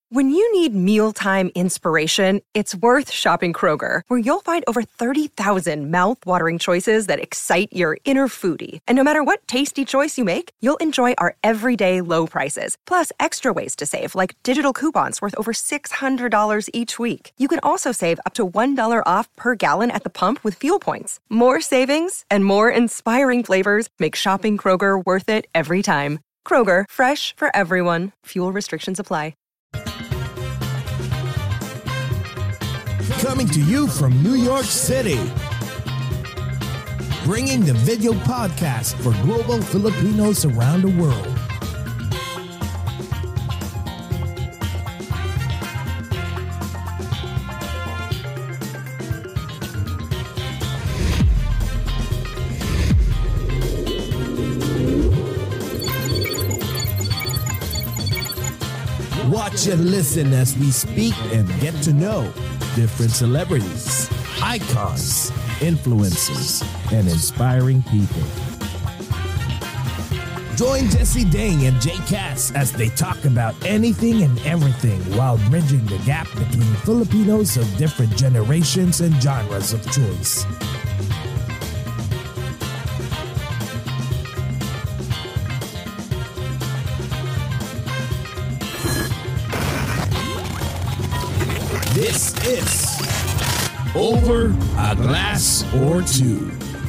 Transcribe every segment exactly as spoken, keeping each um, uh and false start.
When you need mealtime inspiration, it's worth shopping Kroger, where you'll find over thirty thousand mouth-watering choices that excite your inner foodie. And no matter what tasty choice you make, you'll enjoy our everyday low prices, plus extra ways to save, like digital coupons worth over six hundred dollars each week. You can also save up to one dollar off per gallon at the pump with fuel points. More savings and more inspiring flavors make shopping Kroger worth it every time. Kroger, fresh for everyone. Fuel restrictions apply. Coming to you from New York City, bringing the video podcast for global Filipinos around the world. Watch and listen as we speak and get to know different celebrities, icons, influencers, and inspiring people. Join Jesse Dang and Jay Cass as they talk about anything and everything while bridging the gap between Filipinos of different generations and genres of choice. This is Over a Glass or Two.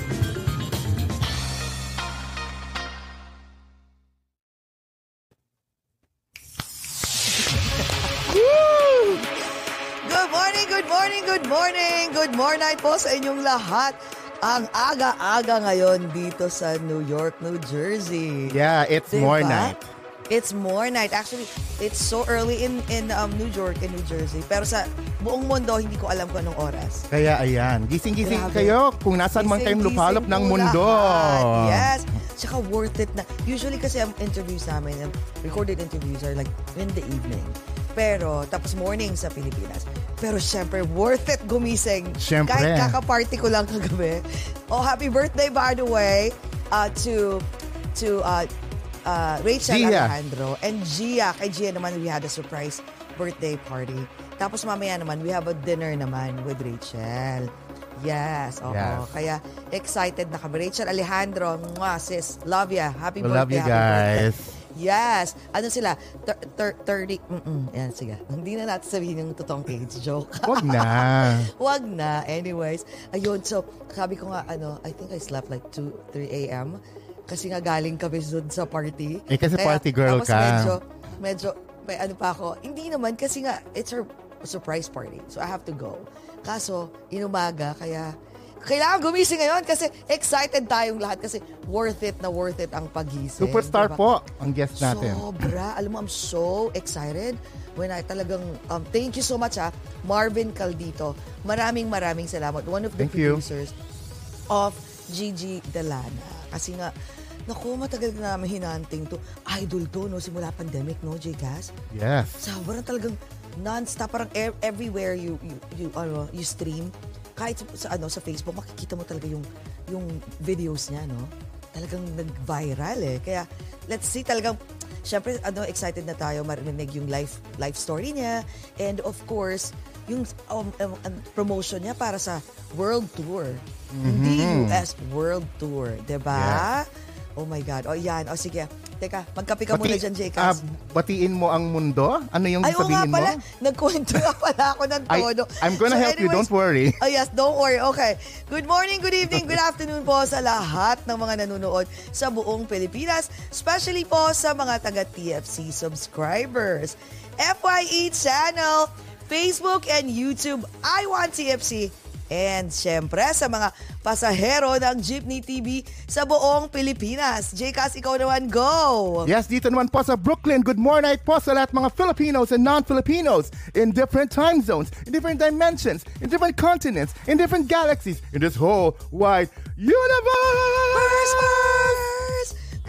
Good morning, good morning, good morning. Good morning po sa inyong lahat. Ang aga-aga ngayon dito sa New York, New Jersey. Yeah, it's diba? more night. It's more night. Actually, it's so early in in um, New York and New Jersey. Pero sa buong mundo, hindi ko alam kung anong oras. Kaya ayan, gising-gising Grabe. kayo kung nasaan man kayong lupalop ng po mundo. lahat. Yes. Tsaka worth it na. Usually kasi ang interviews namin, ang recorded interviews are like in the evening. Pero, tapos morning sa Pilipinas. Pero syempre, worth it gumising. Syempre. Kahit kaka-party ko lang kagabi. Oh, happy birthday by the way uh, to to uh, uh, Rachel Gia. Alejandro and Gia. Kay Gia naman, we had a surprise birthday party. Tapos mamaya naman, we have a dinner naman with Rachel. Yes, oo. Yes. Kaya excited na kami. Rachel Alejandro, mwah, sis, love ya. Happy We birthday. love you happy guys. birthday. Yes. Ano sila? Thir- thir- thirty. Mm-mm. Yan, sige. Hindi na natin sabihin yung totoong age. Joke. Wag na. Wag na. Anyways. Ayun. So, sabi ko nga, ano, I think I slept like two, three a.m. Kasi nga galing kami dun sa party. Eh, kasi Kaya, party girl tapos ka. medyo, medyo, may ano pa ako. Hindi naman kasi nga, it's her surprise party. So, I have to go. Kaso, inumaga, kaya kailangan gumising ngayon kasi excited tayong lahat kasi worth it na worth it ang pagising. Superstar diba? po ang guest natin. Sobra. Alam mo, I'm so excited when I talagang, um, thank you so much ha, Marvin Caldito. Maraming maraming salamat. One of the Thank you. producers of Gigi Delana. Kasi nga, naku, matagal na namin hinanting to. Idol to, no? Simula pandemic, no, J-Gas? Yes. Sobrang talagang non-stop, parang e- everywhere you, you, you, ano, you stream. Kahit sa ano sa Facebook, makikita mo talaga yung yung videos niya, no? Talagang nag-viral eh. Kaya let's see, talagang syempre ano, excited na tayo marinig yung life life story niya, and of course yung um, um, um, promotion niya para sa world tour. Mm-hmm. Hindi U S world tour, 'di ba? Yeah. Oh my God. Oh yan. Oh sige. Teka, magkape ka muna dyan, J-Cas. Uh, batiin mo ang mundo? Ano yung Ay, oo nga sabihin pala. mo? Nagkwento nga pala ako ng todo. I, I'm gonna So help you, anyways, don't worry. Oh yes, don't worry. Okay. Good morning, good evening, good afternoon po sa lahat ng mga nanonood sa buong Pilipinas. Especially po sa mga taga-T F C subscribers. F Y E channel, Facebook and YouTube, I Want T F C. And syempre sa mga pasahero ng Jeepney T V sa buong Pilipinas. J-Cas, ikaw naman, go! Yes, dito naman po sa Brooklyn. Good morning po sa lahat mga Filipinos and non-Filipinos in different time zones, in different dimensions, in different continents, in different galaxies, in this whole wide universe! First, first!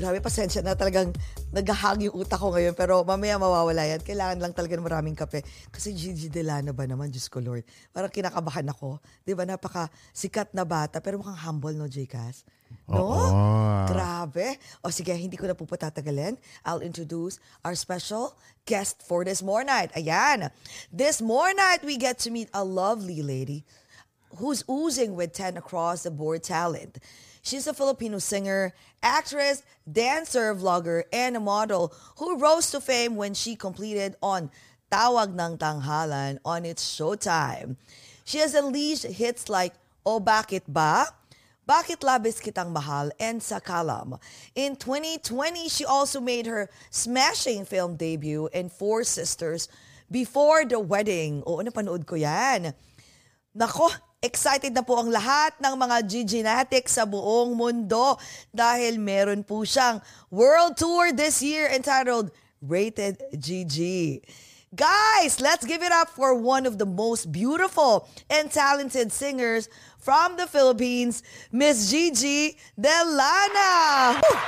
Grabe, pasensya na talagang naghahang yung utak ko ngayon. Pero mamaya mawawala yan. Kailangan lang talaga ng maraming kape. Kasi Gigi Delano ba naman, Diyos ko Lord. Parang kinakabahan ako. Di ba, napaka sikat na bata. Pero mukhang humble, no, J-Cas? No? Oo. Grabe. O sige, hindi ko na po patatagalin. I'll introduce our special guest for this more night. Ayan. This more night, we get to meet a lovely lady who's oozing with ten across-the-board talent. She's a Filipino singer, actress, dancer, vlogger, and a model who rose to fame when she completed on Tawag ng Tanghalan on its Showtime. She has unleashed hits like O Bakit Ba?, Bakit Labis Kitang Mahal, and Sakalam. In twenty twenty, she also made her smashing film debut in Four Sisters, Before the Wedding. Oo, napanood ko yan. Nako, excited na po ang lahat ng mga Gigi-natics sa buong mundo dahil meron po siyang world tour this year entitled Rated Gigi. Guys, let's give it up for one of the most beautiful and talented singers from the Philippines, Miss Gigi Delana. Woo!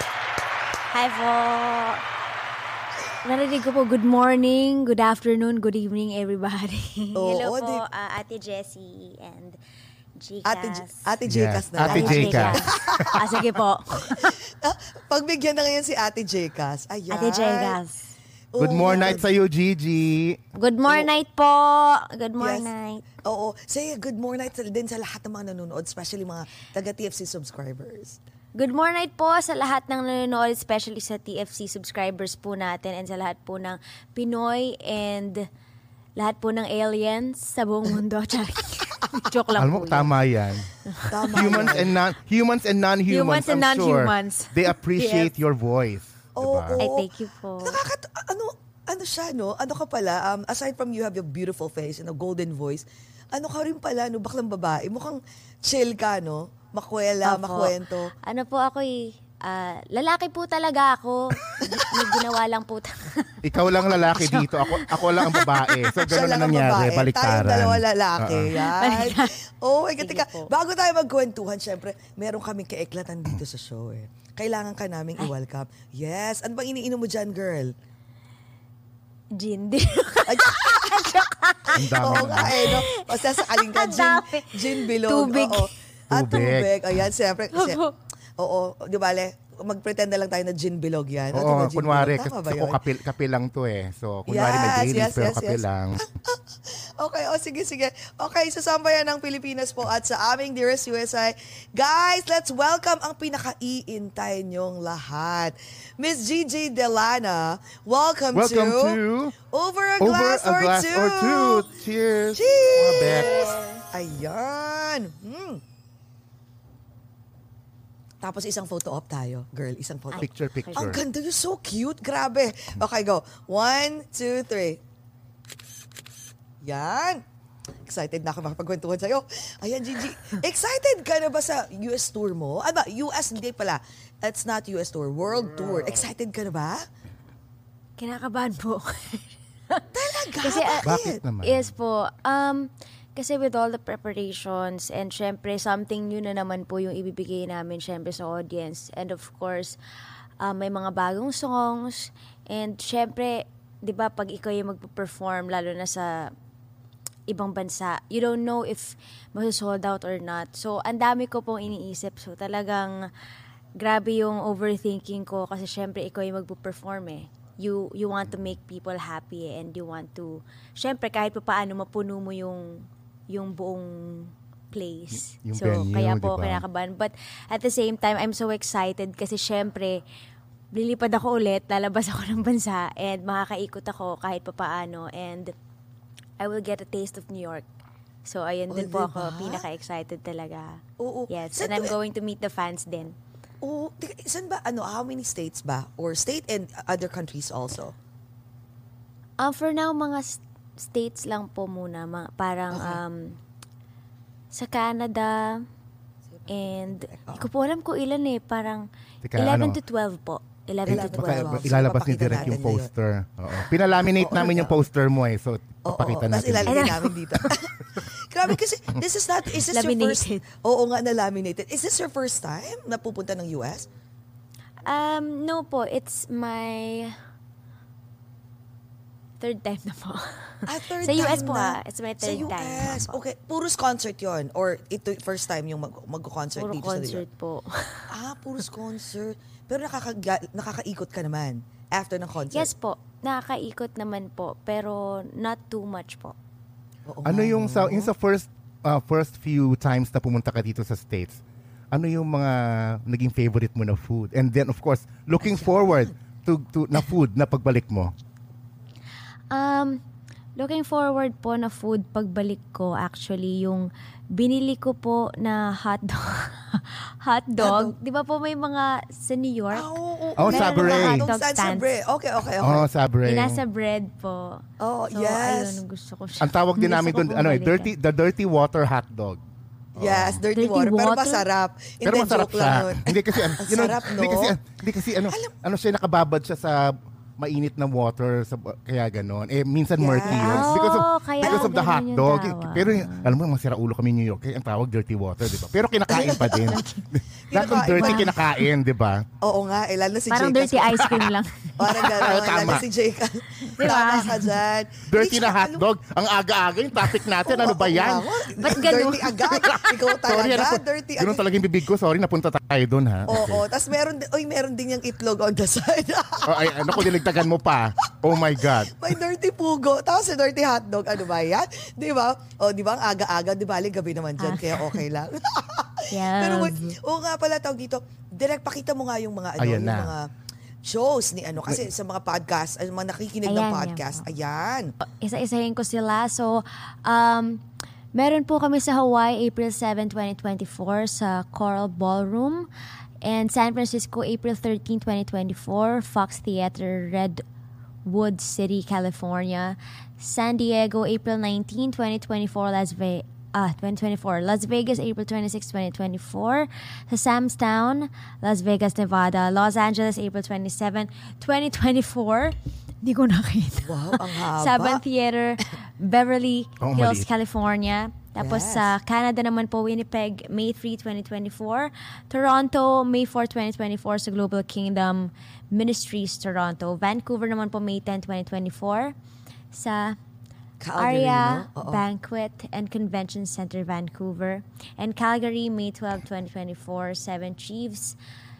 Hi po. Narinig ko po, good morning, good afternoon, good evening, everybody. Oo, Hello po, di- uh, Ate Jessie and J-Cas. Ate, J- Ate J-Cas Yes, na Ate lang. J-Cas. ah, sige po. Pagbigyan na ngayon si Ate J-Cas. Ayan. Ate J-Cas. Good Oo, morning night good- sa'yo, Gigi. Good morning night po. Good Yes. morning night. Oo. Say good morning night din sa lahat ng mga nanonood, especially mga taga-T F C subscribers. Good morning night po sa lahat ng nanonood, especially sa T F C subscribers po natin and sa lahat po ng Pinoy and lahat po ng aliens sa buong mundo. Joke lang Alam mo, po yun. tama yan. Tama humans yan. and non humans and non-humans, Humans and I'm sure, non-humans. they appreciate Yes. your voice. Oo. Diba? Ay, thank you po. Nakakat... Ano, ano siya, no? Ano ka pala? Um, aside from you have your beautiful face and a golden voice, ano ka rin pala, no? Baklang babae. Mukhang chill ka, no? Makwela, Opo. makwento. Ano po ako eh, ah, lalaki po talaga ako. May ginawa lang po. ta- Ikaw lang lalaki dito, ako ako lang ang babae. So Siya gano'n lang na ang nangyari, babae. baliktaran. Tayong dalawa lalaki. Oo. Yan. Oh my God. Sige Teka, po. bago tayo magkwentuhan, syempre, meron kaming kaeklatan dito sa show eh. Kailangan ka naming i-welcome. Yes. Ano bang iniinom mo dyan, girl? Gin. Ay, Ang dami oo na. nga eh, no? Basta sakaling ka, Ang gin, dami. gin bilog. Tubig. Oo. At Tubig. tubig. Ayan, siyempre. Kasi, Opo. oo, di ba, le, mag-pretend na lang tayo na gin bilog yan. O, di Oo, ba, gin kunwari, bilog? kasi Tama ba ako yun? kape, kape lang to eh. So, kunwari may Yes, daily, yes, pero yes, kape yes. lang. Okay, o sige, sige. Okay, sa sambayan ng Pilipinas po at sa aming dearest U S I. Guys, let's welcome ang pinaka-iintay niyong lahat. Miss Gigi Delana, welcome, Welcome to, to Over a Over Glass, a or, Glass two. or Two. Cheers! Cheers! Mga Bex. Ayan. Hmm. Tapos isang photo op tayo. Girl, isang photo op. Picture, picture. Ang ganda, you're so cute. Grabe. Okay, go. One, two, three. Yan. Excited na ako makapagkwentuhan sa'yo. Ayan, Gigi. Excited ka na ba sa U S tour mo? Ano ba? U S, hindi pala. It's not U S tour. World tour. Excited ka na ba? Kinakabahan po. Talaga? Kasi, ah, Bakit naman? Yes po. Um, kasi with all the preparations and syempre something new na naman po yung ibibigay namin syempre sa audience. And of course, um, may mga bagong songs. And syempre, di ba pag ikaw yung magpo-perform, lalo na sa ibang bansa, you don't know if masu-sold out or not. So, ang dami ko pong iniisip. So, talagang grabe yung overthinking ko kasi syempre ikaw yung magpo-perform eh. You you want to make people happy and you want to, syempre kahit pa paano mapuno mo yung yung buong place. Y- yung so, venue, kaya po di ba? kinakabahan. But at the same time, I'm so excited kasi syempre, lilipad ako ulit, lalabas ako ng bansa and makakaikot ako kahit pa paano and I will get a taste of New York. So, ayun Oh, din po diba? ako, pinaka-excited talaga. Oo. Yes, Saan and I'm ba- going to meet the fans din. Oo. Teka, saan ba? Ano? How many states ba? Or state and other countries also? Um, for now, mga s- states lang po muna. Mga, parang Okay. um, sa Canada and hindi ko po alam kung ilan eh. Parang Teka, eleven ano? to twelve po. eleven to eleven to twelve. twelve. Baka, ilalabas ni Papakita Direk natin yung ngayon. poster. Oo. Pinalaminate namin yung poster mo eh. So, Oo, papakita oo. Tapos natin. ilalagay namin dito. Grabe kasi, this is not, is this your first? Laminated. Oo nga, na laminated. Is this your first time na pupunta ng U S? Um, no po, it's my third time na po. Ah, third Sa U S time po, na. ah. It's my Sa third U S. time. Okay. Puros concert yon or ito first time yung mag- mag-concert Puro dito concert sa New po. York? Ah, puros concert. Pero nakaka- nakakaikot ka naman after ng concert. Yes po, nakakaikot naman po, pero not too much po. Oo Ano nga, yung no? sa yung sa first uh, first few times na pumunta ka dito sa States? Ano yung mga naging favorite mo na food? And then of course, looking forward to to na food na pagbalik mo. Um, looking forward po na food pagbalik ko, actually, yung binili ko po na hotdog. hotdog. Di ba po may mga sa New York? Ah, oo, oo. Oh, Meron Sabre. mga Hotdog hotdog stand, stands. Sabre. Okay, okay, okay. Oh, Sabre. Yung nasa bread po. Oh, So, yes. ayun, gusto ko siya. Ang tawag din Gusto namin ko doon, pong ano eh, balikan. dirty, the dirty water hot dog. Yes, dirty, Dirty water. Pero water? masarap. Pero Hindi, masarap joke lang siya. yun. Hindi kasi, ano, Ang you know, sarap, no? Hindi kasi, hindi kasi ano, ano siya, nakababad siya sa mainit na water, sa, kaya ganon. Eh, minsan Yes. murky yun. Because of, Oh, kaya because of the hot ganun yung dog. tawag. Pero, alam mo, masira ulo kami in New York. Kaya ang tawag dirty water, di ba? Pero kinakain pa din. Lahat ng Kinakain dirty pa. kinakain, di ba? Oo nga, eh, lalo na si Parang Jake. dirty ice cream lang. Parang gano'n, Tama. lalo si Jake. Diba? Tama ka dyan. Dirty Hindi, na tsaka, hotdog. Ang aga-aga yung topic natin. Ano ba yan? Ba't ganun? Dirty agad. Ikaw Sorry, ano talaga, po, dirty ganun agad. talaga yung bibig ko. Sorry, napunta tayo doon, ha? Oo, tapos meron, din- oy, meron din yung itlog on the side. Oh, ay, ano ko, diligtagan mo pa. Oh my God. May dirty pugo, tapos si dirty hotdog. Ano ba yan? Di ba? O, di ba? Ang aga-aga, di ba? Gabi naman dyan, Ah. kaya okay lang. Yes. Pero, wait, oo nga pala, tawag dito, direct pakita mo nga yung mga, ano, Ayan yung na. mga shows ni ano. Kasi sa mga podcast, ay, mga nakikinig ng Ayan, yan podcast, po. ayan. Isa-isahin ko sila. So, um, meron po kami sa Hawaii, April seventh, twenty twenty-four sa Coral Ballroom. And San Francisco, April thirteenth, twenty twenty-four, Fox Theater, Redwood City, California. San Diego, April nineteenth, twenty twenty-four, Las Vegas. Ah, twenty twenty-four. Las Vegas, April twenty-sixth, twenty twenty-four. Sa Sam's Town, Las Vegas, Nevada. Los Angeles, April twenty-seventh, twenty twenty-four. Hindi ko nakita. Wow, ang haba. Saban Theater, Beverly Oh, Hills, maliit. California. Tapos Yes. sa Canada naman po, Winnipeg, May third, twenty twenty-four. Toronto, May fourth, twenty twenty-four sa Global Kingdom Ministries, Toronto. Vancouver naman po, May tenth, twenty twenty-four sa Calgary, Aria no? Oo. Banquet and Convention Center, Vancouver. And Calgary, May twelfth, twenty twenty-four, Seven Chiefs,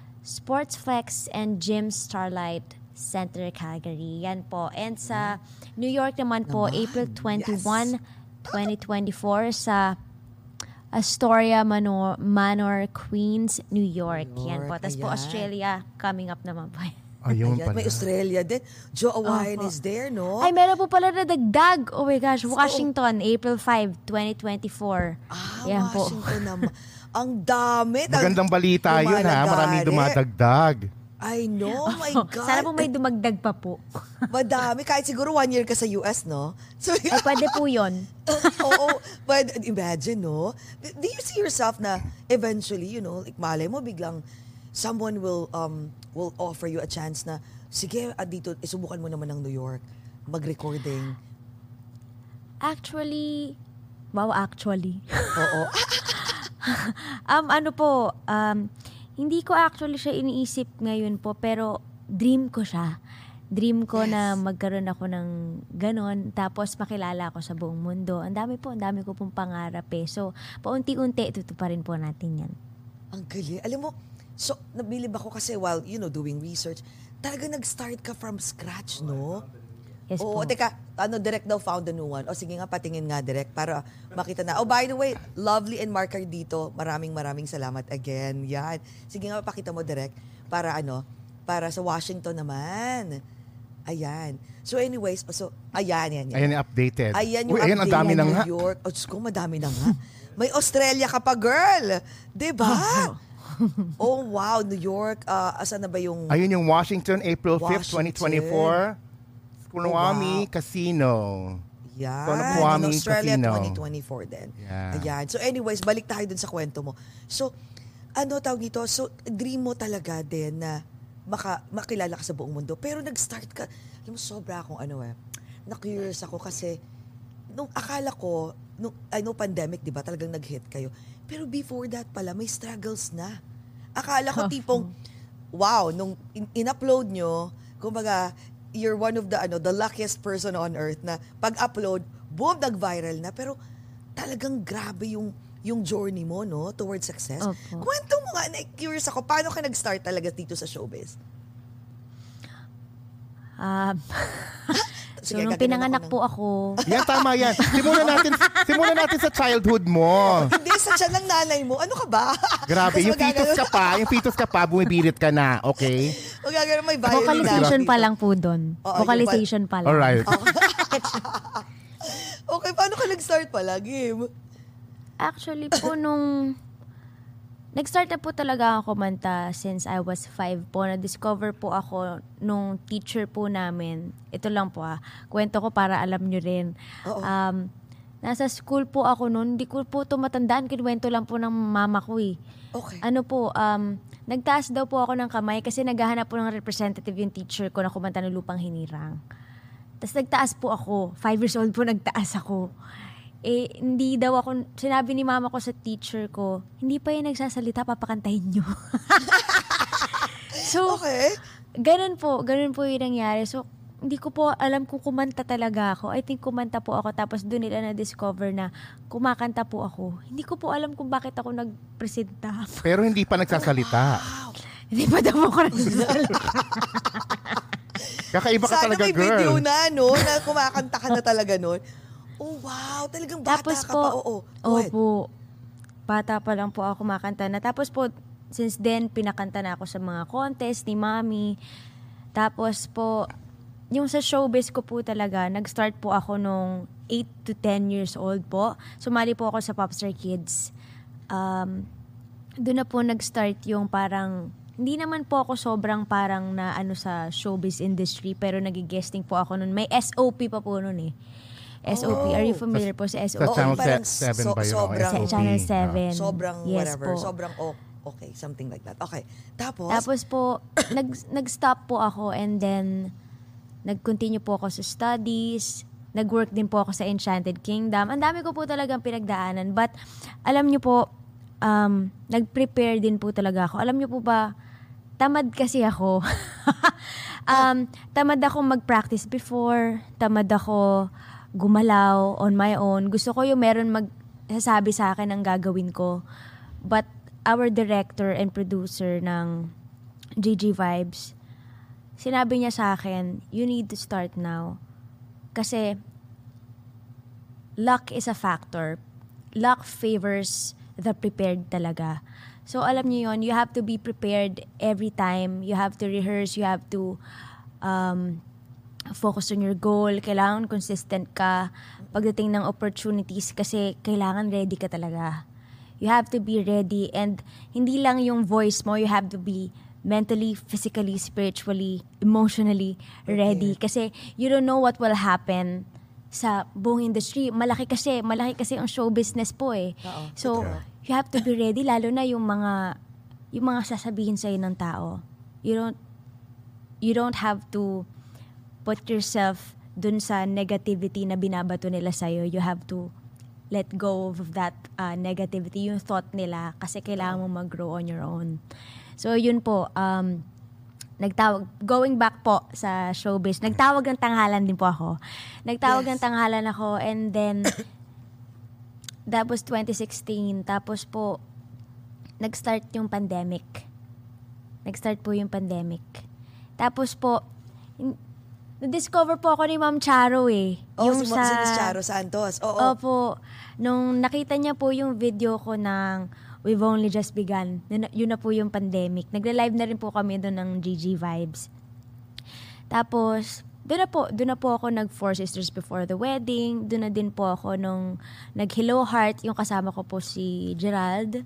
Sportsflex and Gym Starlight Center, Calgary. Yan po. And sa New York naman po, Naman. April twenty-first, twenty twenty-four sa Astoria Manor, Manor, Queens, New York. Yan po. York, Tapos po ayan. Australia, coming up naman po. Ayun Ayan, pala. may Australia din. Joe Awayan Opo. is there, no? Ay, meron po pala na dagdag. Oh my gosh, Washington, April fifth, twenty twenty-four. Ah, Yan po. Washington naman. Ang dami. Magandang balita yun, ha? Maraming dumadagdag. I know, my God. Sana po may dumagdag pa po. Madami. Kahit siguro one year ka sa U S, no? So, Ay, pwede po yun. oo. But imagine, no? Do you see yourself na eventually, you know, like, malay mo, biglang someone will um will offer you a chance na, sige, ah, dito, isubukan mo naman ng New York, mag-recording. Actually, wow, actually. Oo. um, ano po, um, hindi ko actually siya iniisip ngayon po, pero dream ko siya. Dream ko Yes. na magkaroon ako ng ganon, tapos makilala ako sa buong mundo. Ang dami po, ang dami ko pong pangarap eh. So, paunti-unti, tutuparin po natin yan. Ang galing. Alam mo, so, nabilib ako kasi while, you know, doing research, talaga nag-start ka from scratch, no? Yes Oo, po. teka, ano, direct daw found a new one. O sige nga, patingin nga direct para makita na. Oh, by the way, Lovely and Mark dito. Maraming maraming salamat again. Yan. Sige nga, pakita mo direct para ano, para sa Washington naman. Ayan. So anyways, so, ayan, yan, yan. Ayan yung updated. Ayan yung Uy, ayan, ang update dami ng na New nga. York. Oh, Diyos ko, madami na nga. May Australia ka pa, girl. Diba? Oh, wow. New York. Uh, asan na ba yung... Ayun yung Washington, April fifth, twenty twenty-four. Squamish Oh, wow. Casino. Yan. So, Squamish In Australia, Casino. twenty twenty-four din. Yeah. Ayan. So anyways, balik tayo dun sa kwento mo. So, ano tawag dito? So, dream mo talaga din na maka, makilala ka sa buong mundo. Pero nag-start ka, alam mo, sobra akong ano eh, na-curious ako kasi, nung akala ko, nung, I know pandemic, di ba, talagang nag-hit kayo. Pero before that pala, may struggles na. Akala ko tipong, wow, nung in- in-upload nyo, kumbaga, you're one of the ano the luckiest person on earth na pag-upload, boom, nag-viral na. Pero talagang grabe yung yung journey mo, no, towards success. Opo. Kwento mo nga, na curious ako, paano ka nag-start talaga dito sa showbiz? Um, so, Sige, nung gaganon pinanganak ako po ako, Yan, tama yan. Simulan natin, simulan natin sa childhood mo. Hindi, sa tiyan ng nanay mo. Ano ka ba? Grabe, Tapos yung fetus ka pa, yung fetus ka pa, bumibirit ka na, okay? Magagawa may violin vocalization na pa dito. lang po doon. Oo, Vocalization pa lang. Alright. Okay, paano ka nag-start pala, Kim? Actually po, nung nag-start na po talaga ako kumanta since I was five po. Na-discover po ako nung teacher po namin. Ito lang po ah. Kwento ko para alam nyo rin. Oo. Um, nasa school po ako noon. Hindi ko po ito matandaan. Kinuwento lang po ng mama ko eh. Okay. Ano po, um, nagtaas daw po ako ng kamay kasi naghahanap po ng representative yung teacher ko na kumanta ng Lupang Hinirang. Tapos nagtaas po ako. Five years old po nagtaas ako. Eh, hindi daw ako, sinabi ni mama ko sa teacher ko, hindi pa yan nagsasalita, papakantahin nyo. So, Okay. ganun po, ganun po yung nangyari. So, hindi ko po alam kung kumanta talaga ako. I think kumanta po ako, tapos doon nila na-discover na kumakanta po ako. Hindi ko po alam kung bakit ako nagpresenta. Pero hindi pa nagsasalita. Hindi pa daw ako nagsasalita. Kakaiba ka Sana talaga, may video girl. na, no? Na kumakanta ka na talaga nun. Oh, wow. Talagang bata Tapos ka po, pa. Oo. Go ahead. opo, bata pa lang po ako kumakanta na. Tapos po, since then, pinakanta na ako sa mga contest ni Mami. Tapos po, yung sa showbiz ko po talaga, nag-start po ako nung eight to ten years old po. Sumali po ako sa Popstar Kids. Um, doon na po nag-start yung parang, hindi naman po ako sobrang parang na ano sa showbiz industry, pero nag-guesting po ako nun. May S O P pa po nun eh. S O P, are you familiar po sa S O P? Sa Channel parang seven so- ba yun? sobrang- S O P. Channel seven. Sobrang Yes whatever. po. Sobrang oh, okay. Something like that. Okay. Tapos, Tapos po, nag, nag-stop po ako and then nag-continue po ako sa studies. Nag-work din po ako sa Enchanted Kingdom. Ang dami ko po talagang pinagdaanan. But alam niyo po, um, nag-prepare din po talaga ako. Alam niyo po ba, tamad kasi ako. um, tamad ako mag-practice before. Tamad ako gumalaw on my own. Gusto ko yung meron magsasabi sa akin ang gagawin ko. But our director and producer ng G G Vibes, sinabi niya sa akin, you need to start now. Kasi luck is a factor. Luck favors the prepared talaga. So alam niyo yun, you have to be prepared every time. You have to rehearse, you have to um, focus on your goal. Kailangan consistent ka pagdating ng opportunities kasi kailangan ready ka talaga. You have to be ready and hindi lang yung voice mo, you have to be mentally, physically, spiritually, emotionally ready. Kasi you don't know what will happen sa buong industry. Malaki kasi, malaki kasi ang show business po eh. Oo, So, totoo. you have to be ready, lalo na yung mga, yung mga sasabihin sa'yo ng tao. You don't, you don't have to put yourself dun sa negativity na binabato nila sa'yo. You have to let go of that uh, negativity, yung thought nila, kasi kailangan mo mag-grow on your own. So, yun po, um, nagtawag, going back po sa showbiz, nagtawag ng tanghalan din po ako. Nagtawag Yes. ng tanghalan ako and then, that was twenty sixteen. Tapos po, nag-start yung pandemic. Nag-start po yung pandemic. Tapos po, in- na-discover po ako ni Ma'am Charo eh. oh, si, sa... si Miss Charo Santos. Oo. Opo. Nung nakita niya po yung video ko ng We've Only Just Begun, yun, na- yun na po yung pandemic. Nagla-live na rin po kami doon ng G G Vibes. Tapos, doon na po, doon na po ako nag Four Sisters Before the Wedding. Doon na din po ako nung nag Hello Heart, yung kasama ko po si Gerald.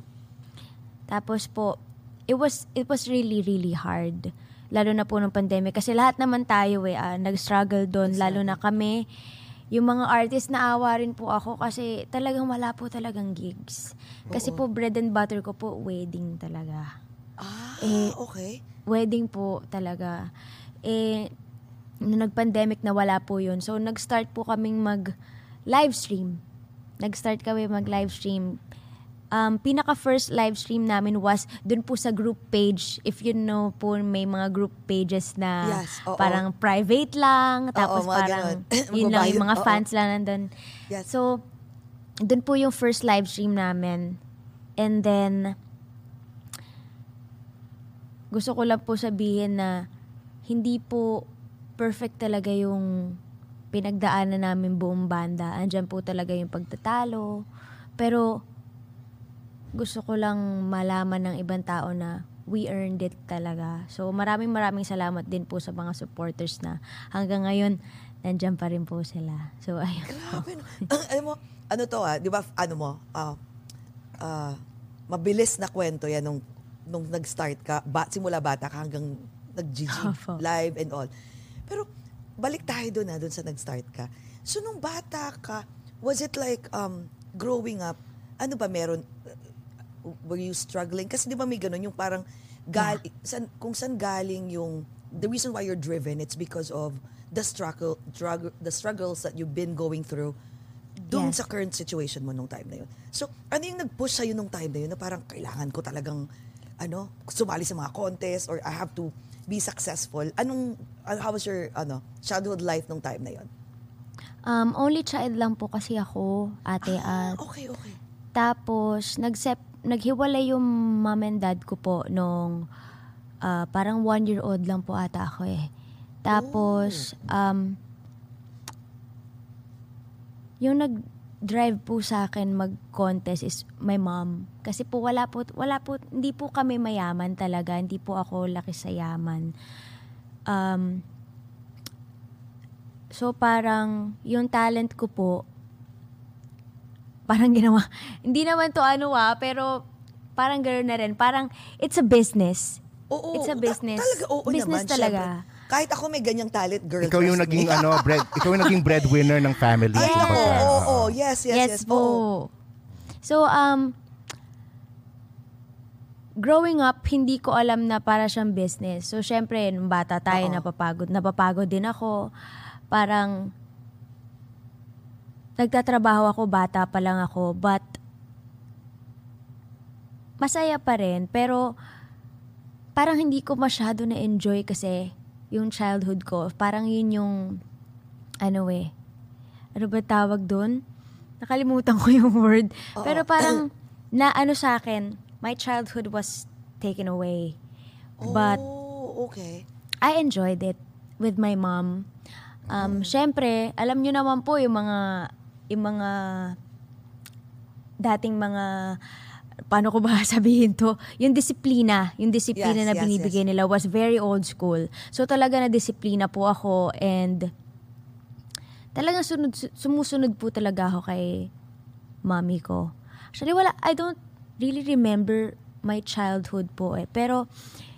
Tapos po, it was it was really, really hard. Lalo na po nung pandemic. Kasi lahat naman tayo eh, ah, nag-struggle doon. Lalo na kami. Yung mga artist, naawa rin po ako kasi talagang wala po talagang gigs. Kasi po, bread and butter ko po, wedding talaga. Ah, Eh, okay. Wedding po talaga. Eh, nung nag-pandemic na wala po yun. So, nag-start po kaming mag-livestream. Nag-start kami mag-livestream. um, pinaka-first live stream namin was dun po sa group page. If you know po, may mga group pages na Yes, oo. parang private lang. Tapos mga parang ganon. yun lang, yung mga Oo. fans lang nandun. Yes. So, dun po yung first live stream namin. And then, gusto ko lang po sabihin na hindi po perfect talaga yung pinagdaanan namin buong banda. Andyan po talaga yung pagtatalo. Pero gusto ko lang malaman ng ibang tao na we earned it talaga. So maraming maraming salamat din po sa mga supporters na hanggang ngayon nandyan pa rin po sila. So ayun. Grabe. Alam mo, ano to ah, di ba, ano mo, ah, ah, mabilis na kwento yan nung, nung nag-start ka, ba, simula bata ka hanggang nag-G G Opo. live and all. Pero balik tayo doon na doon sa nag-start ka. So nung bata ka, was it like um, growing up, ano ba meron, uh, were you struggling? Kasi di ba may ganun yung parang, gal, san, kung saan galing yung, the reason why you're driven, it's because of the struggle, drug, the struggles that you've been going through doon Yes. sa current situation mo nung time na yun. So, ano yung nag-push sa'yo nung time na yun na parang kailangan ko talagang, ano, sumali sa mga contest or I have to be successful? Anong, uh, how was your, ano, childhood life nung time na yun? Um, only child lang po kasi ako, ate. Ah, at okay, okay. Tapos, nagsep, naghiwalay yung mom and dad ko po nung ah, parang one-year-old lang po ata ako eh. Tapos, um, yung nag-drive po sa akin mag-contest is my mom. Kasi po wala po, wala po, hindi po kami mayaman talaga. Hindi po ako laki sa yaman. Um, so parang yung talent ko po, parang ginawa, hindi naman to ano ah, pero parang gano'n na rin. Parang it's a business. Oo, It's a ta- business. talaga, oo Business naman, talaga. syempre. Kahit ako may ganyang talent, girl. Ikaw yung trust naging me. ano, bread, ikaw yung naging breadwinner ng family. Ay, Yes. oo, kumbaga. oo, Oo. oo. Yes, yes, yes. Yes, po. Oo. So, um, growing up, hindi ko alam na para siyang business. So, syempre, nung bata tayo, Oo. napapagod. Napapagod din ako. Parang, nagtatrabaho ako, bata pa lang ako. But, masaya pa rin. Pero, parang hindi ko masyado na-enjoy kasi yung childhood ko. Parang yun yung, ano eh, ano ba tawag doon? Nakalimutan ko yung word. Oo. Pero parang, na ano sa akin, my childhood was taken away. But, Oh, okay. I enjoyed it with my mom. Um, Siyempre, alam nyo naman po yung mga, yung mga, dating mga, paano ko ba sabihin to? Yung disiplina, yung disiplina Yes, na yes, binibigay yes. nila was very old school. So talaga na disiplina po ako and talagang sunod, sumusunod po talaga ako kay mommy ko. Actually, wala, I don't really remember my childhood po eh. Pero,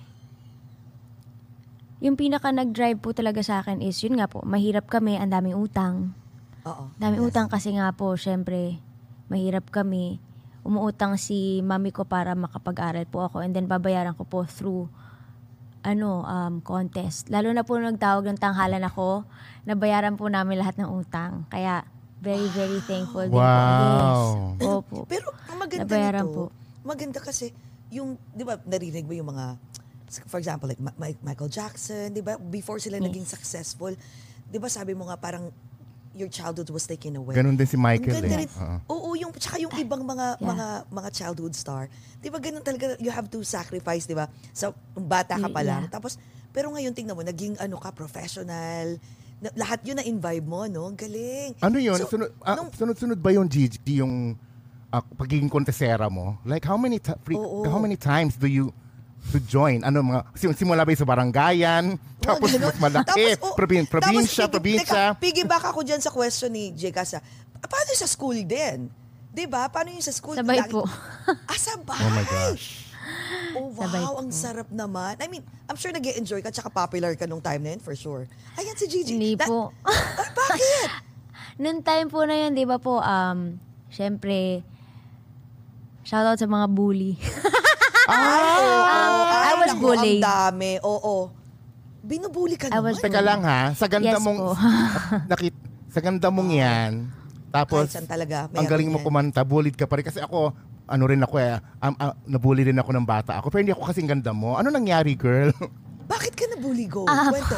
yung pinaka nag-drive po talaga sa akin is, yun nga po, mahirap kami, ang daming utang. Oo. Daming Yes. utang kasi nga po, syempre, mahirap kami. Umuutang si mami ko para makapag-aral po ako and then babayaran ko po through ano, um, contest. Lalo na po nung nagtawag ng tanghalan ako, nabayaran po namin lahat ng utang. Kaya, very, very thankful din po. Wow. Yes. Opo. Pero ang maganda Nabayaran nito, po. maganda kasi yung, di ba, narinig mo yung mga, for example, like Ma- Ma- Michael Jackson, di ba, before sila Yes. naging successful, di ba sabi mo nga parang your childhood was taken away. Ganun din si Michael Ang ganda eh. rin. Oo. Oo, yung, tsaka yung ibang mga Yeah. mga mga childhood star. Di ba ganun talaga, you have to sacrifice, di ba? So, nung bata ka pa lang. Yeah. Tapos, pero ngayon tingnan mo, naging ano ka, professional. Na, lahat yun na-invibe mo, no? Ang galing. Ano yun? So, sunod, ah, nung- sunod-sunod ba yung G G, yung ah, pagiging kontesera mo? Like, how many ta- free- Oo. how many times do you to join? Ano mga, sim- simula ba yung sa barangayan? Tapos Mga mas ganun. malaki, oh, probin- probinsya, tapos pigi- probinsya. Teka, piggyback ako dyan sa question ni J. Casa. Paano yung sa school din? Di ba? Paano yung sa school? Sabay Lagi- po. Ah, sabay? Oh my gosh. Oh, wow. Sabay po. Ang sarap naman. I mean, I'm sure nag-enjoy ka tsaka popular ka nung time na yun, for sure. Ayan si Gigi. Hindi Da- po. Ah, bakit? Noong time po na yun, di ba po, um, syempre, shoutout sa mga bully. Ay, oo. Um, Ay, I was naku, bullied. Ang dami. Oo. Binubuli ka I was naman. Teka lang ha, sa ganda Yes mong, po. nakit, sa ganda mong yan, tapos, Kahit saan talaga, ang meron galing mo yan. kumanta, bullied ka pa rin. Kasi ako, ano rin ako eh, um, uh, nabully rin ako ng bata ako. Pero hindi ako kasing ganda mo. Ano nangyari, girl? Bakit ka nabully, Go? Ah, Kwento.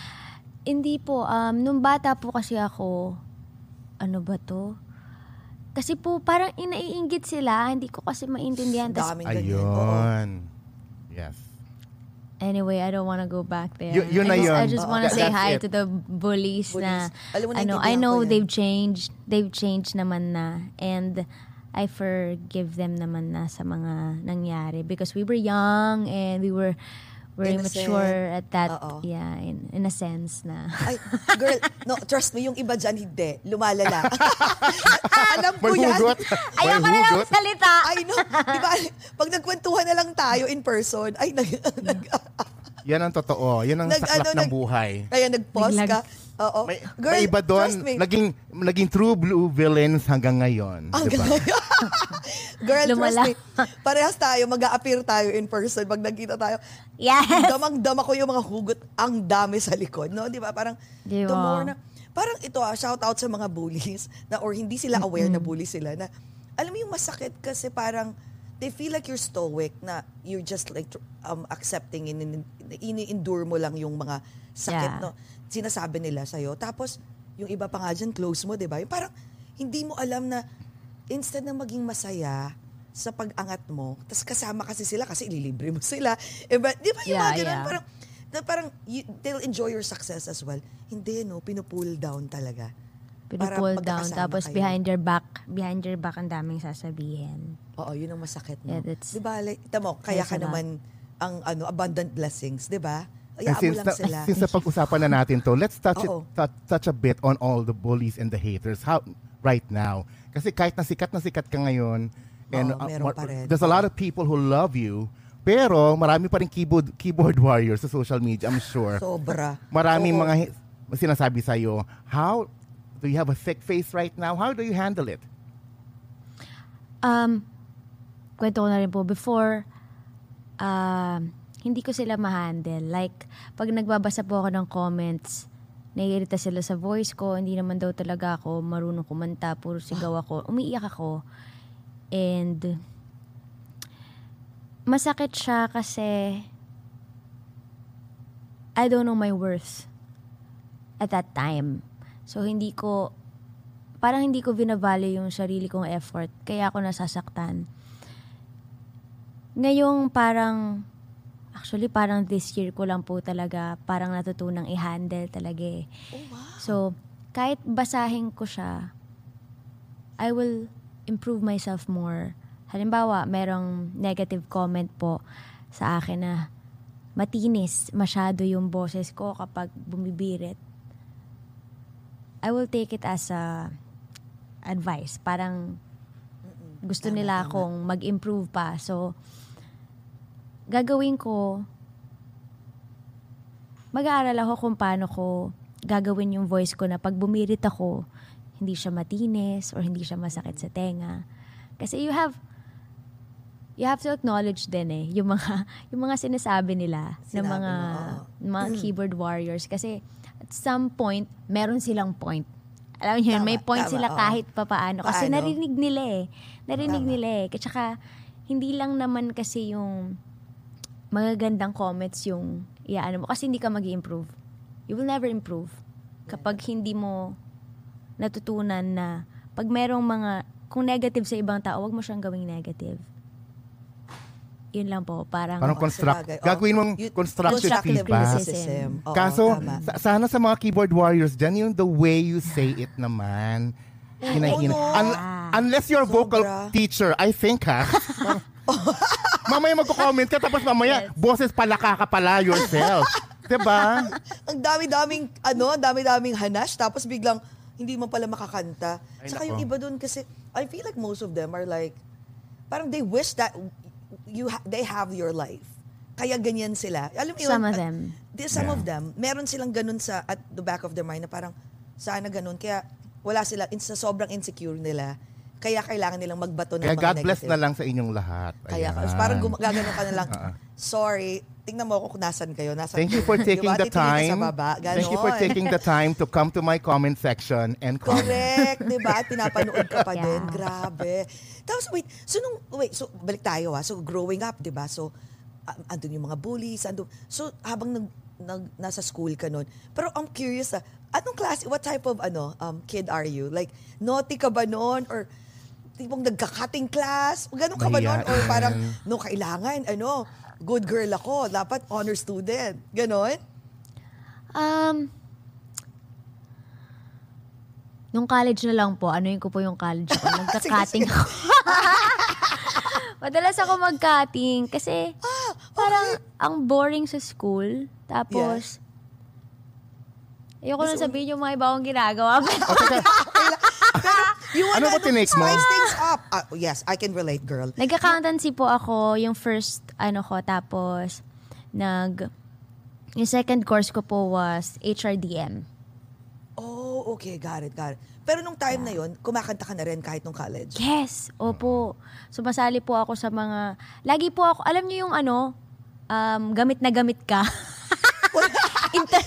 Hindi po. Um, nung bata po kasi ako, ano ba to? Kasi po parang inaiinggit sila. Hindi ko kasi maintindihan. Tas, Daming ganyan. Oo. Ayun. Yes. anyway, I don't want to go back there. Y- yun I na just, yun. I just Oo, want to that- say that's hi it. to the bullies, na, Bullies. Alam mo, ano, I naiintindihan know ko yan. they've changed. They've changed naman na. And I forgive them naman na sa mga nangyari. Because we were young and we were very Innocent. mature at that, Oo. yeah, in, in a sense na. Ay, girl, no, trust me, yung iba dyan, hindi. Lumalala. Alam ko May yan. hugot. May Ayoko na lang hugot. salita! I know. Di ba, pag nagkwentuhan na lang tayo in person, ay, nag, nag, Yan ang totoo. Yan ang Nag- saklap ano, ng nag- buhay. kaya nag-pause Naglag. ka. Oo. May, Girl, may iba doon, trust me. naging, naging true blue villains hanggang ngayon. Hanggang diba? ngayon. Girl, Lumala. trust me. Parehas tayo, mag-a-appear tayo in person pag nagkita tayo. Yes! Damang-dama ko yung mga hugot, ang dami sa likod, no? Di ba? Parang, Di the ba? more na, parang ito ah, shout out sa mga bullies, na or hindi sila aware na bully sila, na, alam mo yung masakit kasi parang, they feel like you're stoic, na you're just like um, accepting, in, ini-endure mo lang yung mga sakit, Yeah. no? Sinasabi nila sa'yo. Tapos, yung iba pa nga dyan, close mo, di ba? Yung parang, hindi mo alam na, instead na maging masaya sa pag-angat mo, tas kasama kasi sila kasi ililibre mo sila. Eh, ba, di ba yung Yeah, mga ganun? yeah. Parang, na parang you, they'll enjoy your success as well. Hindi, no? Pinupull down talaga. Para Pinupull down. magkakasama Tapos kayo. behind your back, behind your back ang daming sasabihin. Oo, yun ang masakit, no? Yeah, that's- di ba, like, tamo, kaya There's ka a lot. naman ang ano abundant blessings, di ba? And Hayaan mo since, lang na, sila. since napag-usapan na natin to, let's touch it, Oo. touch, touch a bit on all the bullies and the haters how right now. Kasi kahit na sikat na sikat ka ngayon, and Oo, meron mar- pa rin. there's a lot of people who love you, pero marami pa rin keyboard, keyboard warriors sa social media, I'm sure. Sobra. Maraming Oo. mga hi- sinasabi sa'yo, how, do you have a thick face right now? How do you handle it? Um, kwento ko na rin po, before, um, hindi ko sila ma-handle. Like, pag nagbabasa po ako ng comments, naiirita sila sa voice ko, hindi naman daw talaga ako marunong kumanta, puro sigaw ako, umiiyak ako. And, masakit siya kasi, I don't know my worth at that time. So, hindi ko, parang hindi ko binavalue yung sarili kong effort, kaya ako nasasaktan. Ngayong parang, actually parang this year ko lang po talaga parang natutunang i-handle talaga eh. Oh, wow. So, kahit basahin ko siya, I will improve myself more. Halimbawa, merong negative comment po sa akin na matinis masyado yung boses ko kapag bumibirit. I will take it as a advice. Parang gusto Tama, nila tama. akong mag-improve pa. So, gagawin ko, mag-aaral ako kung paano ko gagawin yung voice ko na pag bumirit ako, hindi siya matinis or hindi siya masakit sa tenga. Kasi you have, you have to acknowledge din eh, yung mga, yung mga sinasabi nila ng Sinabi mga, mo, oo. ng mga keyboard warriors. Kasi at some point, meron silang point. Alam niyo yun, Tama, may point tama, sila oo. kahit papaano. Kasi Paano? narinig nila eh. Narinig Tama. nila eh. At saka, hindi lang naman kasi yung magagandang comments yung iyaano mo. Kasi hindi ka mag-improve. You will never improve kapag hindi mo natutunan na pag merong mga, kung negative sa ibang tao, wag mo siyang gawing negative. Yun lang po. Parang, Parang Oo, construct, sabagay. Oo. gagawin mong You- constructive constructive feedback. criticism. Oo, Kaso, tama. sa- sana sa mga keyboard warriors dyan, yung the way you say it naman. Hinahin- no. Un- unless you're a vocal Sobra. teacher, I think ha. Mamaya magko-comment ka, tapos mamaya, boses pala ka ka pala yourself. Diba? Ang dami-daming, ano, ang dami-daming hanash, tapos biglang, hindi mo pala makakanta. Ay, Saka nako. yung iba dun kasi, I feel like most of them are like, parang they wish that you ha- they have your life. Kaya ganyan sila. Alam mo yun? Some of uh, them. di- some Yeah. of them. Meron silang ganun sa, at the back of their mind, na parang, sana ganun. Kaya, wala sila, in, sa sobrang insecure nila, kaya kailangan nilang magbato ng Kaya mga God bless negative. na lang sa inyong lahat. Kaya, Ayan. parang gum- gaganon ka na lang, Ah. sorry, tingnan mo ako kung nasan kayo. Nasan Thank you for taking diba? the Titingin ka time. Sa baba. Ganon. Thank you for taking the time to come to my comment section and comment. Correct, di ba? At pinapanood ka pa Yeah. din. Grabe. Tapos, wait, so nung, wait, so balik tayo ha. So, growing up, di ba? So, um, andun yung mga bullies, andun. So, habang nag, nag, nasa school ka nun. Pero I'm curious ah, anong class, what type of ano um, kid are you? Like, naughty ka ba nun? Or tipong nagka-cutting class? Ganun ka ba nun? Or Mahiyain. parang, no, kailangan, ano, good girl ako, dapat honor student. Ganon? Um, nung college na lang po, anuin ko po yung college ko. Nagka-cutting Sige, sige. ako. Madalas ako mag-cutting kasi Ah, parang ang boring sa school. Tapos, ayoko na sabihin yung mga iba kong ginagawa. You Ano wanna ba tinake mo? spice things up. Ah, yes, I can relate, girl. Nag-accountancy po ako yung first ano ko. Tapos, nag... Yung second course ko po was H R D M. Oh, okay. Got it, got it. Pero nung time na yon, kumakanta ka na rin kahit nung college. Yes, opo. Sumasali po ako sa mga... Lagi po ako... Alam niyo yung ano, um, gamit na gamit ka. Inter-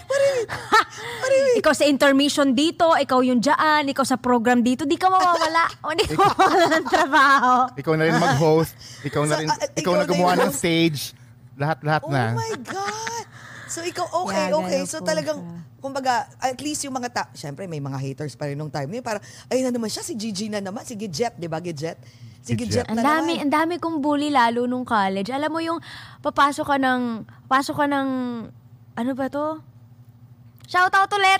ikaw sa intermission dito, ikaw yung dyan, ikaw sa program dito, di ka mawawala. O di ka mawawala ng trabaho. Ikaw na rin mag-host, ikaw na So, rin, ah, ikaw ikaw na na gumawa yung ng host. stage. Lahat-lahat Oh na. my God! So ikaw, okay, Yeah, okay. ganun So po talagang, siya. kumbaga, at least yung mga ta... Siyempre, may mga haters pa rin nung time na yun. Parang, ayun na naman siya, si Gigi na naman, si Gidget, di ba, Gidget? Si Gidget. Gidget Ang na dami, naman. ang dami kong bully lalo nung college. Alam mo yung papasok ka ng, papasok ka ng, ano ba to? Shout out ulit!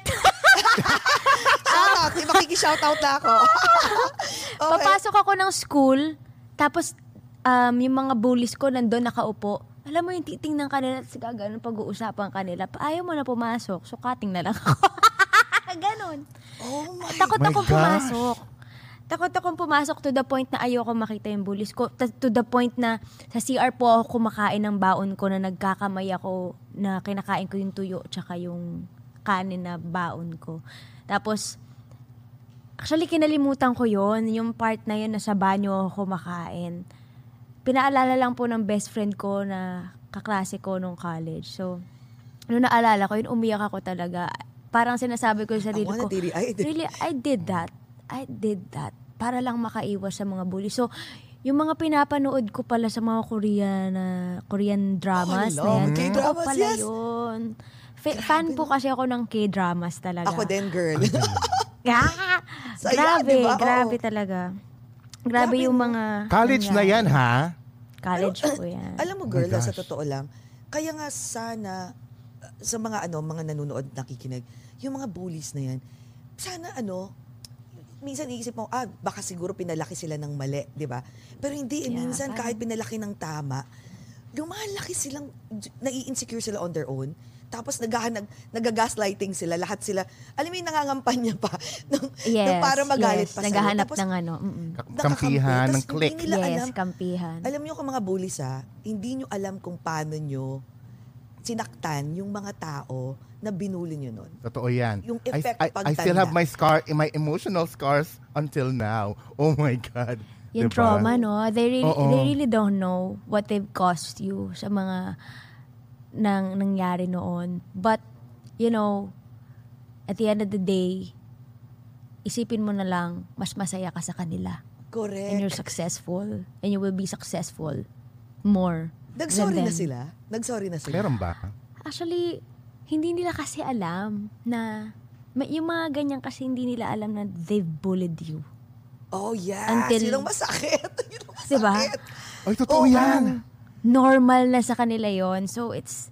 Shoutout, di ba, kiki-shoutout na ako. Okay. Papasok ako ng school, tapos um, yung mga bullies ko nandun nakaupo. Alam mo yung titingnan kanila at sika ganun pag-uusapan kanila. Pa- Ayaw mo na pumasok, so cutting na lang ako. Ganon. Oh my Takot My akong gosh. pumasok. Takot akong pumasok to the point na ayoko makita yung bullies ko. Ta- To the point na sa C R po ako kumakain ng baon ko na nagkakamay ako na kinakain ko yung tuyo tsaka yung kanin na baon ko. Tapos, actually kinalimutan ko yon yung part na yun na sa banyo ako kumakain. Pinaalala lang po ng best friend ko na kaklase ko nung college. So, nung naalala ko, yun umiyak ako talaga. Parang sinasabi ko sa sarili I wanna ko, did it. I did- really, I did that. I did that. Para lang makaiwas sa mga bully. So, yung mga pinapanood ko pala sa mga Korean, uh, Korean dramas Oh, na yan. love K-dramas, totoo pala yes. yun. Fa- fan po kasi ako ng K-dramas talaga. Ako din, girl. Ah, Saya, grabe, diba? grabe Oo. talaga. Grabe Grabe yung mo. mga... College na yan, ha? College Pero, po yan. Alam mo, Oh my girl, sa gosh. totoo lang, kaya nga sana, uh, sa mga ano, mga nanonood, nakikinig, yung mga bullies na yan, sana ano, minsan iisip mo, ah, baka siguro pinalaki sila ng mali, di ba? Pero hindi, eh, Yeah, minsan parang- kahit pinalaki ng tama, lumalaki silang, nai-insecure sila on their own. Tapos naghahanag, nagagaslighting sila, lahat sila, alam mo yung nangangampanya pa, nung, Yes, nung para magalit yes. pa sa'yo. Naghahanap Tapos, ng ano. mm-mm. Kampihan, nakakampi. ng Tas click. Hindi nila Yes, alam, kampihan. alam niyo kung mga bullies ha, hindi niyo alam kung paano niyo sinaktan yung mga tao na binuli niyo nun. Totoo yan. Yung I, effect I, I still pagtanda. have my scar, my emotional scars until now. Oh my God. Yung Diba? trauma, no? They really, Oo. they really don't know what they've caused you sa mga nang nangyari noon. But, you know, at the end of the day, isipin mo na lang, mas masaya ka sa kanila. Correct. And you're successful. And you will be successful more Nagsorry than na them. sila? Nagsorry na sila? Meron ba? Actually, hindi nila kasi alam na, may- yung mga ganyan kasi hindi nila alam na they've bullied you. Oh, yes. Until- Yun ang masakit. Yun ang masakit. Diba? Ay, totoo Oo. yan. Normal na sa kanila yon. So, it's,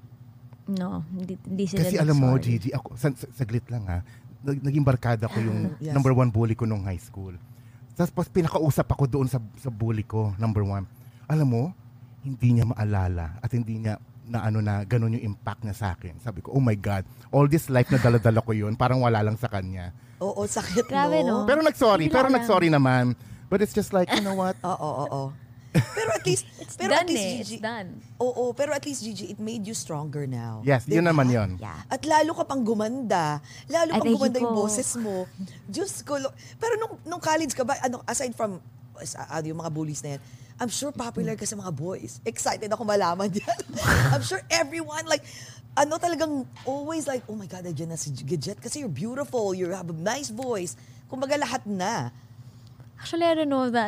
no, hindi, hindi sila Kasi alam mo, nag-sorry. Gigi, ako, sag- sag- saglit lang ha, nag- naging barkada ko yung Yes. number one bully ko nung high school. Tapos pinakausap ako doon sa, sa bully ko, number one. Alam mo, hindi niya maalala at hindi niya na ano na ganun yung impact niya sa akin. Sabi ko, oh my God, all this life na daladala ko yun, parang wala lang sa kanya. Oo, sakit, Grabe, no? Pero nag-sorry, Hindi pero nila alam. nag-sorry naman. But it's just like, you know what? Oo, oo, oo. Pero at least, It's pero at done least, eh. Gigi, It's done. Oo, pero at least, Gigi, it made you stronger now. Yes, yun Diba? naman yun. Yeah. At lalo ka pang gumanda. Lalo Ay, pang thank you gumanda yung po. boses mo. Diyos ko. lo- Pero nung, nung college ka ba, ano, aside from uh, yung mga bullies na yan, I'm sure popular ka sa mga boys. Excited ako malaman yan. I'm sure everyone, like, ano talagang always like, oh my God, nandiyan na si Gidget kasi you're beautiful, you have a nice voice. Kumbaga lahat na. Actually, I don't know that.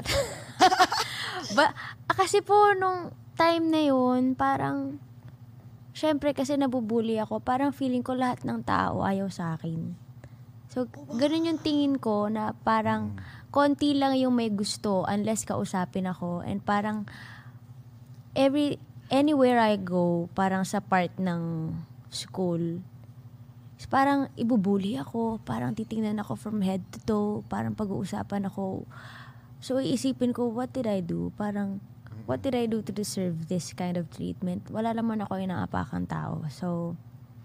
But, kasi po, nung time na yun, parang, syempre kasi nabubuli ako, parang feeling ko lahat ng tao ayaw sa akin. So, ganun yung tingin ko na parang konti lang yung may gusto unless kausapin ako. And parang every anywhere I go, parang sa part ng school, parang ibubuli ako, parang titingnan ako from head to toe, parang pag-uusapan ako. So, iisipin ko, what did I do? Parang, what did I do to deserve this kind of treatment? Wala naman ako inaapakang tao. So,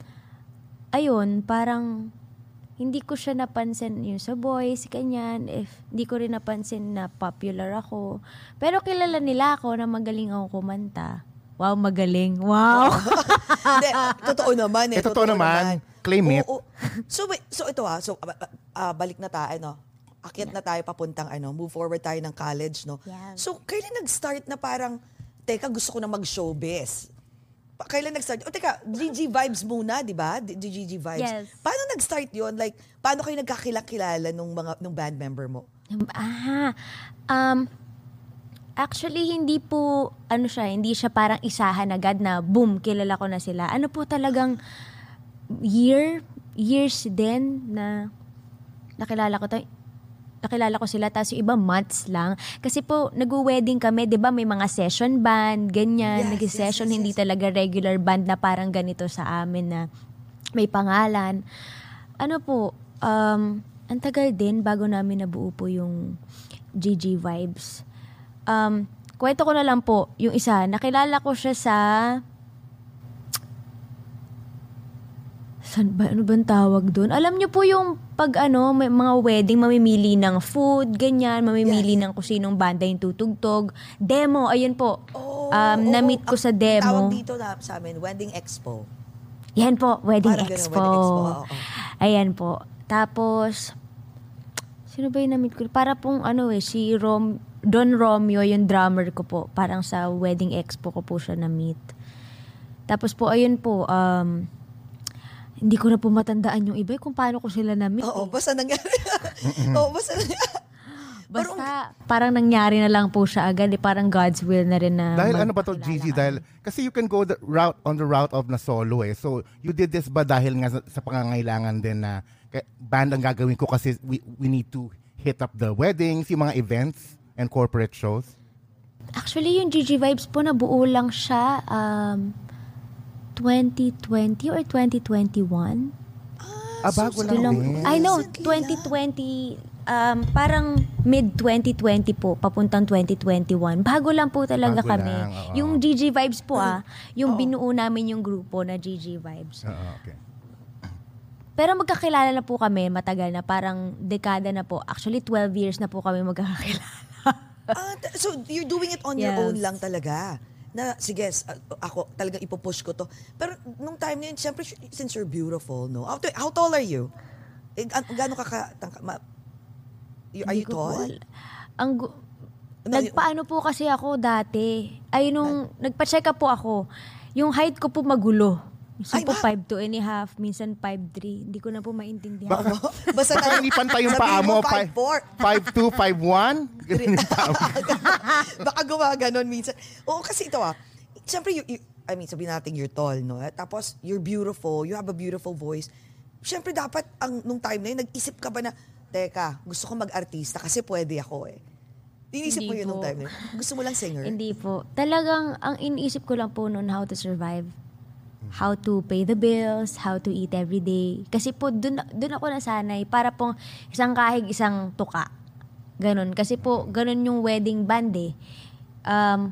ayun, parang hindi ko siya napansin yung sa boys, kanyan. If hindi ko rin napansin na popular ako. Pero kilala nila ako na magaling ako kumanta. Wow, magaling. Wow! Hindi, totoo naman eh. Eh, totoo naman. Claim it. Oo, oo. So, wait, so ito ah, so uh, uh, balik na tayo, no? Akyat na tayo papuntang ano, move forward tayo ng college, no? Yeah. So, kailan nag-start na parang, teka, gusto ko na mag-showbiz? Pa- Kailan nag-start? O teka, G G Vibes muna, di ba? D- G G Vibes. Yes. Paano nag-start yon? Like, paano kayo nagkakilala nung mga nung band member mo? Ah, um, actually, hindi po, ano siya, hindi siya parang isahan agad na, boom, kilala ko na sila. Ano po talagang year, years din na nakilala ko to. Nakilala ko sila, tapos yung iba months lang. Kasi po, nag-wedding kami, di ba, may mga session band, ganyan, Yes, nag-session, yes, yes, hindi yes. talaga regular band na parang ganito sa amin na may pangalan. Ano po, um, ang tagal din bago namin nabuo po yung G G Vibes. Um, kwento ko na lang po, yung isa, nakilala ko siya sa... San ba, ano bang tawag doon? Alam niyo po yung pag ano, may mga wedding, mamimili ng food, ganyan, mamimili Yes. ng kung sinong banda yung tutugtog. Demo, ayun po. Oh, um, oo, na-meet ko ang sa demo. Tawag dito na sa amin, Wedding Expo. Yan po, Wedding Parang ganun, Expo. Wedding Expo, oo. Ayan po. Tapos, sino ba yung na-meet ko? Para pong ano eh, si Rom, Don Romeo, yung drummer ko po. Parang sa Wedding Expo ko po siya na-meet. Tapos po, ayun po, um, hindi ko na po matandaan yung iba kung paano ko sila na-meet. Oo, eh. basta nangyari. Oo, basta nangyari. Basta, parang nangyari na lang po siya agad. Eh, parang God's will na rin na Dahil ano ba to, Gigi? Dahil, kasi you can go the route on the route of na solo eh. So, you did this ba dahil nga sa, sa pangangailangan din na kaya, band ang gagawin ko kasi we, we need to hit up the weddings, yung mga events and corporate shows? Actually, yung G G Vibes po, nabuo lang siya um, twenty twenty or twenty twenty-one. Ah, bago Ito lang lang. din. I know, Recently twenty twenty, um, parang mid twenty twenty po, papuntang twenty twenty-one. Bago lang po talaga Bago kami. lang, oo. Yung G G Vibes po ah, yung binuo namin yung grupo na G G Vibes. Oo, okay. Pero magkakilala na po kami, matagal na, parang dekada na po. Actually, twelve years na po kami magkakakilala. Ah, t- so you're doing it on your Yes. own lang talaga. Na, sige, s- uh, ako talagang ipupush ko to. Pero nung time na yun, siyempre, since you're beautiful, no? How, t- how tall are you? Eh, an- gaano ka ka... tangka- ma- you- are you Hindi ko po tall? al- Ang gu- Ano, Nagpaano po kasi ako dati. Ay, nung nagpa-check up po ako, yung height ko po magulo. Minsan Ay, po ba- five two and a half, minsan five three. Hindi ko na po maintindihan. Baka, Basta baka na- hindi pantay yung sabihin paa mo. mo, five four. five two, five one? Ganun yung paa mo. Baka gumaganon minsan. Oo, kasi ito ah. Siyempre, you, you, I mean, sabihin natin you're tall, no? Tapos, you're beautiful. You have a beautiful voice. Siyempre, dapat, ang, nung time na yun, nag-isip ka ba na, teka, gusto ko mag-artista kasi pwede ako eh. Inisip mo Hindi yun nung po. time na yun. Gusto mo lang singer? Hindi po. Talagang, ang iniisip ko lang po noon, how to survive. How to pay the bills, how to eat every day. Kasi po, dun, dun ako nasanay. Para pong isang kahig, isang tuka. Ganon. Kasi po, ganon yung wedding band eh. Um,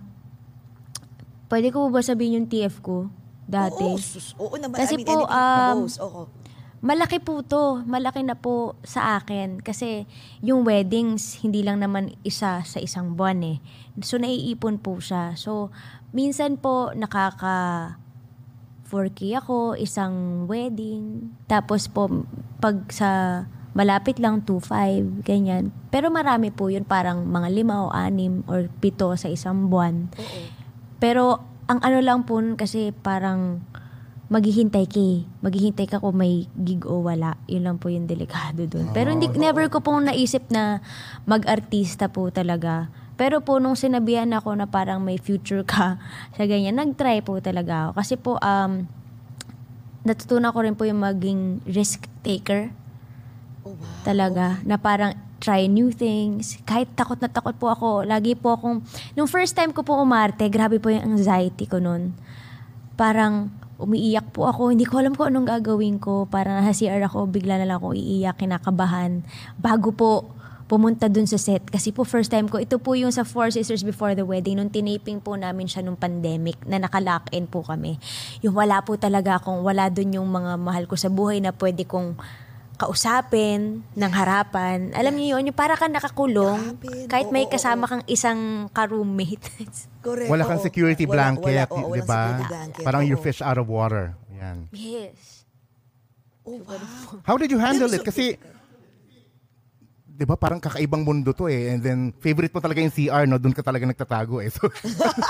pwede ko ba sabihin yung T F ko dati? Oo, sus, oo naman. Kasi I mean, po, anything um, goes. Oo. Malaki po to. Malaki na po sa akin. Kasi yung weddings, hindi lang naman isa sa isang buwan eh. So, naiipon po siya. So, minsan po, nakaka four K ako, isang wedding. Tapos po, pag sa malapit lang two five, ganyan. Pero marami po yun, parang mga lima o anim or pito sa isang buwan. Oo. Pero ang ano lang po nun kasi parang maghihintay ka eh. Maghihintay ka kung may gig o wala. Yun lang po yung delikado dun. Pero hindi, never ko pong naisip na mag-artista po talaga. Pero po nung sinabihan ako na parang may future ka sa ganyan, nag-try po talaga ako. Kasi po, um, natutunan ko rin po yung maging risk taker. Oh, wow. Talaga. Na parang try new things. Kahit takot na takot po ako. Lagi po akong, nung first time ko po umarte, grabe po yung anxiety ko nun. Parang, umiiyak po ako. Hindi ko alam kung anong gagawin ko. Parang nasa C R ako, bigla na lang ako iiyak, kinakabahan. Bago po pumunta dun sa set. Kasi po first time ko, ito po yung sa Four Sisters Before the Wedding. Nung tinaping po namin siya nung pandemic, na naka-lock-in po kami. Yung wala po talaga akong, wala dun yung mga mahal ko sa buhay na pwede kong kausapin ng harapan. Alam niyo yun, yung para kang nakakulong. Yakapin. Kahit may Oo, kasama oo. kang isang ka-roommate. Correct. Wala kang oo. security Wala- blanket, wala- oo, di walang ba? security blanket, Parang oo. you're fish out of water. Yan. Yes. Oh, wow. How did you handle Pero it? so- Kasi, di ba, parang kakaibang mundo to eh. And then, favorite mo talaga yung C R, no? Doon ka talaga nagtatago eh. So,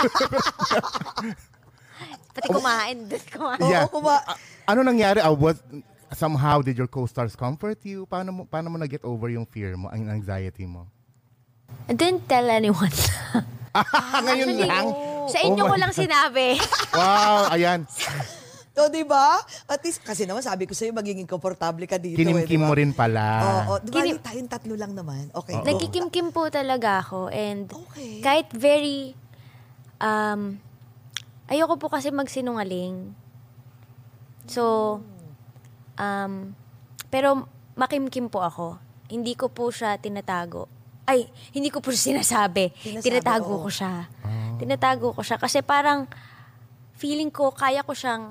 Pati kumain. Doon kumain. yeah. Oo, kuma- A- ano nangyari? Uh, what, somehow, did your co-stars comfort you? Paano mo, paano mo na-get over yung fear mo, ang anxiety mo? I didn't tell anyone. Ngayon Actually, lang? Sa inyo Oh ko my lang God. sinabi. Wow, ayan. So, di ba? At least, kasi naman sabi ko sa'yo, magiging komportable ka dito. Kinimkim eh, di ba? mo rin pala. Oo, di ba? Kinim- Tayong tatlo lang naman. Okay. Oo. go. Nagkikimkim po talaga ako. And Okay. kahit very, um, ayoko po kasi magsinungaling. So, um, pero makimkim po ako. Hindi ko po siya tinatago. Ay, hindi ko po siya sinasabi. Sinasabi, Tinatago oo. ko siya. Tinatago ko siya. Kasi parang, feeling ko, kaya ko siyang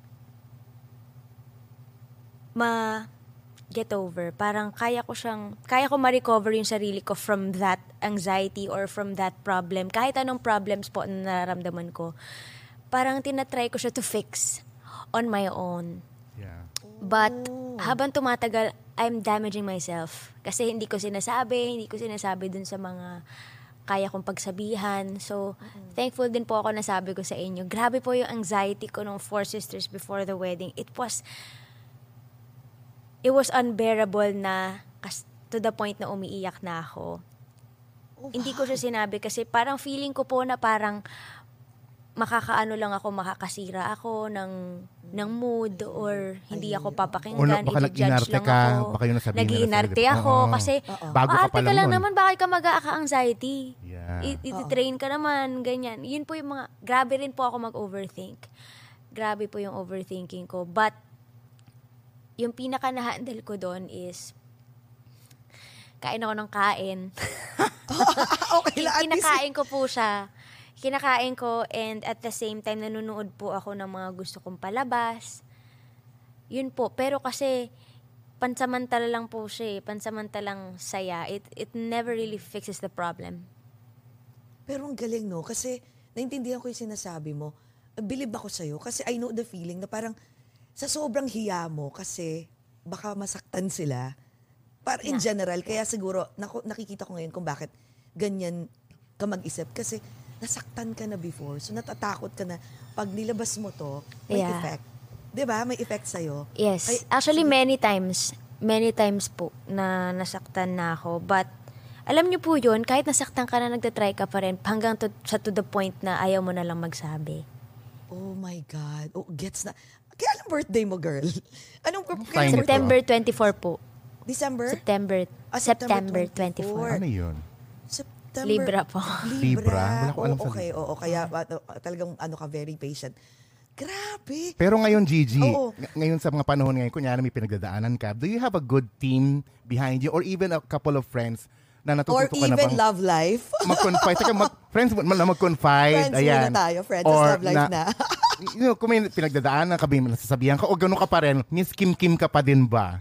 ma-get over. Parang kaya ko siyang, kaya ko ma-recover yung sarili ko from that anxiety or from that problem. Kahit anong problems po na nararamdaman ko. Parang tinatry ko siya to fix on my own. Yeah. But habang tumatagal, I'm damaging myself. Kasi hindi ko sinasabi, hindi ko sinasabi dun sa mga kaya kong pagsabihan. So, thankful din po ako na sabi ko sa inyo. Grabe po yung anxiety ko nung Four Sisters Before the Wedding. It was, it was unbearable na kas- to the point na umiiyak na ako. Oh, Hindi ko siya sinabi kasi parang feeling ko po na parang makakaano lang ako, makakasira ako ng ng mood or hindi ako O papakinggan, baka i-judge nag-inarte lang ka, ako. baka yun nasabihin nila sa'yo, Nag-iinarte di ba? ako Oo. kasi Bago ka maarte pa ka lang lang nun. naman, bakit ka mag-a-anxiety? Yeah. I- iti-train ka naman, ganyan. Yun po yung mga, grabe rin po ako mag-overthink. Grabe po yung overthinking ko. But, yung pinaka na-handle ko doon is, kain ako ng kain. Okay lang. At least, Kinakain ko po siya. Kinakain ko and at the same time nanonood po ako ng mga gusto kong palabas. Yun po. Pero kasi pansamantala lang po siya eh. Pansamantalang saya. It, it never really fixes the problem. pero ang galing, no? Kasi, naintindihan ko yung sinasabi mo. Believe ako sa'yo. Kasi I know the feeling na parang sa sobrang hiya mo kasi baka masaktan sila. Para in general, kaya siguro naku, nakikita ko ngayon kung bakit ganyan ka mag-isip. Kasi nasaktan ka na before. So natatakot ka na pag nilabas mo to, may Yeah. effect. 'Di ba? May effect sa'yo. Yes. Ay, Actually, sige. many times, many times po na nasaktan na ako. But, alam niyo po yun, kahit nasaktan ka na, nagtatry ka pa rin hanggang to, sa to the point na ayaw mo na lang magsabi. Oh my God. Oh, gets na. Kaya anong birthday mo, girl? Anong Fine kailan ito. September twenty-fourth po. December? September. Ah, September September twenty-four. twenty-fourth. Ano yun? September. Libra po. Libra? Wala ko alam Oo, sa okay, oo. Kaya uh, talagang ano ka, very patient. Grabe. Pero ngayon, Gigi, Oo. ng- ngayon sa mga panahon ngayon, kunyari may pinagdadaanan ka, do you have a good team behind you or even a couple of friends na Or natututo ka na even bang love life. mag-confide? Teka, mag, friends mo na mag-confide. Friends ayan. muna tayo. Friends, Or love life na. you know, kung may pinagdadaanan ka, may nasasabihan ka, o gano'n ka pa rin, Miss Kim Kim ka pa din ba?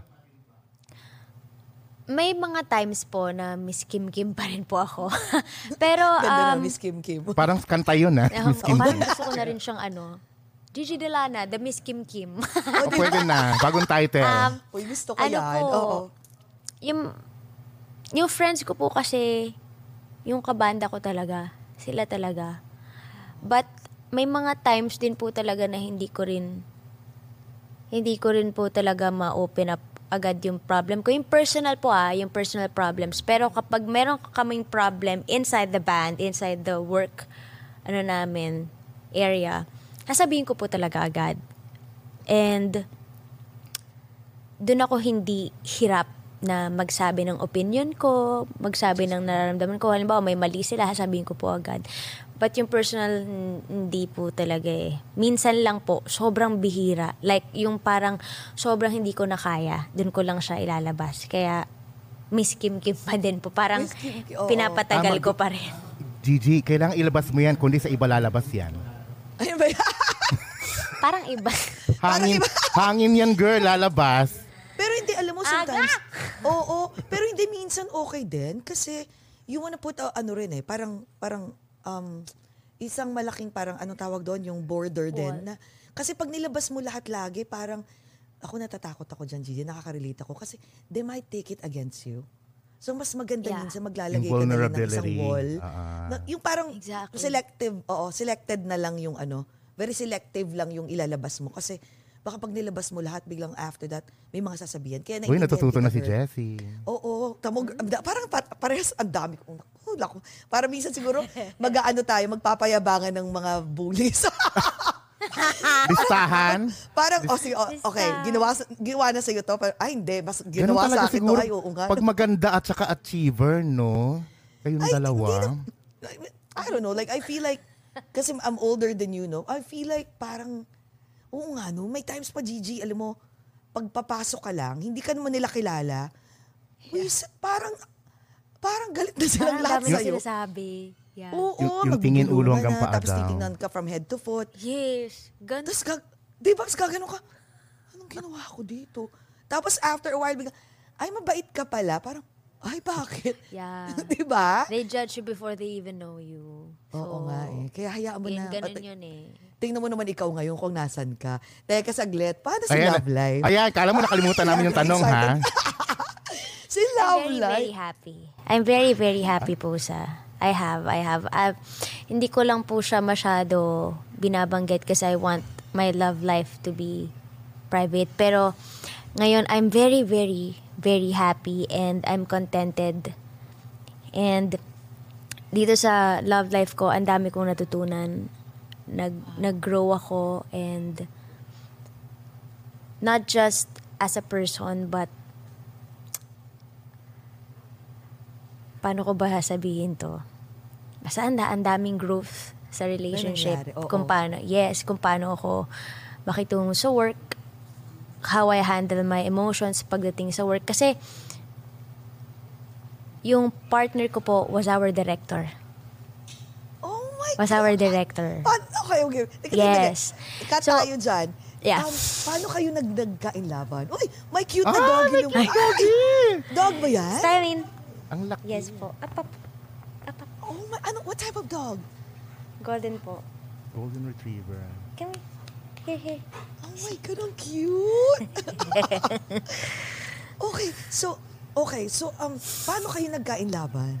May mga times po na Miss Kim Kim pa rin po ako. Pero, Ganda na, um, Miss Kim Kim. Parang kanta yun, ha? um, Miss Kim parang Kim. gusto ko na rin siyang ano, Gigi Delana, the Miss Kim Kim. O, pwede na. Bagong title. um, Uy, gusto ko ano yan. po, Oo. yung, yung friends ko po kasi, yung kabanda ko talaga, sila talaga. But, may mga times din po talaga na hindi ko rin, hindi ko rin po talaga ma-open up agad yung problem ko. Yung personal po ah, yung personal problems. Pero kapag meron kaming problem inside the band, inside the work, ano namin, area, sasabihin ko po talaga agad. And, dun ako hindi hirap na magsabi ng opinion ko, magsabi ng nararamdaman ko. Halimbawa, may mali sila, sasabihin ko po agad. But yung personal, hindi po talaga eh. Minsan lang po, sobrang bihira. Like, yung parang sobrang hindi ko na kaya, dun ko lang siya ilalabas. Kaya, miss Kim-Kim pa din po. Parang Miss Kim-Kim, oo. pinapatagal Ah, mag- ko pa rin. Gigi, kailangan ilabas mo yan, kundi sa iba lalabas yan. Ayun ba yan? Parang iba. Hangin, hangin yan, girl, lalabas. Pero hindi, alam mo, sometimes, oo, pero hindi minsan okay din kasi you wanna put, uh, ano rin eh, parang, parang, um, isang malaking parang, anong tawag doon, yung border din. Na, kasi pag nilabas mo lahat lagi, parang, ako natatakot ako dyan, Gigi, nakaka-relate ako kasi they might take it against you. So, mas maganda Yeah. minsan maglalagay Yung ka na lang ng isang vulnerability. wall. Ah. Na, yung parang Exactly. selective, oo, selected na lang yung ano, very selective lang yung ilalabas mo. Kasi baka pag nilabas mo lahat, biglang after that, may mga sasabihan. Kaya Uy, naiintindihan natututo na kita, si girl. Jessie. Oo, tamog, da- parang par- parehas ang dami ko. Naku, naku. Para minsan siguro mag-aano tayo, magpapayabangan ng mga bullies. Listahan? Parang, oh, sige, oh, okay, ginawa, sa- ginawa na sa'yo to. Pero, ay, hindi, mas Ganun ginawa talaga sa akin to. siguro, Ay, oo nga. pag maganda at saka achiever, no? Kayong Ay, dalawa. hindi na- I don't know, like, I feel like, kasi I'm older than you, no? I feel like parang, oo nga, no? May times pa, Gigi, alam mo, pagpapasok ka lang, hindi ka naman nila kilala, wisit, parang, parang galit na silang Parang lahat dami na sa'yo. sinasabi. Yeah. Oo, Yung- yung tingin ulo magbubulungan hanggang na, paa tapos daw. titingnan ka from head to foot. Yes. Ganun. Tapos, gag, di ba, tapos gaganon ka, anong ginawa ko dito? Tapos after a while, bigla, ay, mabait ka pala. Parang, ay, bakit? Yeah. di ba? They judge you before they even know you. So, Oo nga eh. Kaya hayaan mo yun, na. ganun At- yun eh. Tingnan mo naman ikaw ngayon kung nasan ka. Teka saglit, paano si Ayan, Love Life? ayan, kala mo nakalimutan namin yung tanong, ha? Si Love I'm very, Life. very happy. I'm very, very happy po sa... I have, I have. I've, hindi ko lang po siya masyado binabanggit kasi I want my love life to be private. Pero ngayon, I'm very, very, very happy and I'm contented. And dito sa love life ko, ang dami kong natutunan. Nag, nag-grow ako and not just as a person but paano ko ba sabihin to? Basta ang da- ang daming growth sa relationship. nangyari, oo. Kung paano, yes, kung paano ako makitungo sa work, how I handle my emotions pagdating sa work. Kasi, yung partner ko po was our director. Oh my Was God. our director. Pa- okay, okay. Teka, Yes. Teka, So, tayo dyan. yeah. Um, paano kayo nagdagkain-laban? Uy, may cute na Ah, doggy. may lumabas. cute doggy! Dog ba yan? Styling. Ang laki. Yes po. Up, up. Up, up. Oh my, ano, what type of dog? Golden po. Golden Retriever. Come here. Here, here. Oh my God, ang cute. Okay, so, okay, so, um, paano kayo nagkain-laban?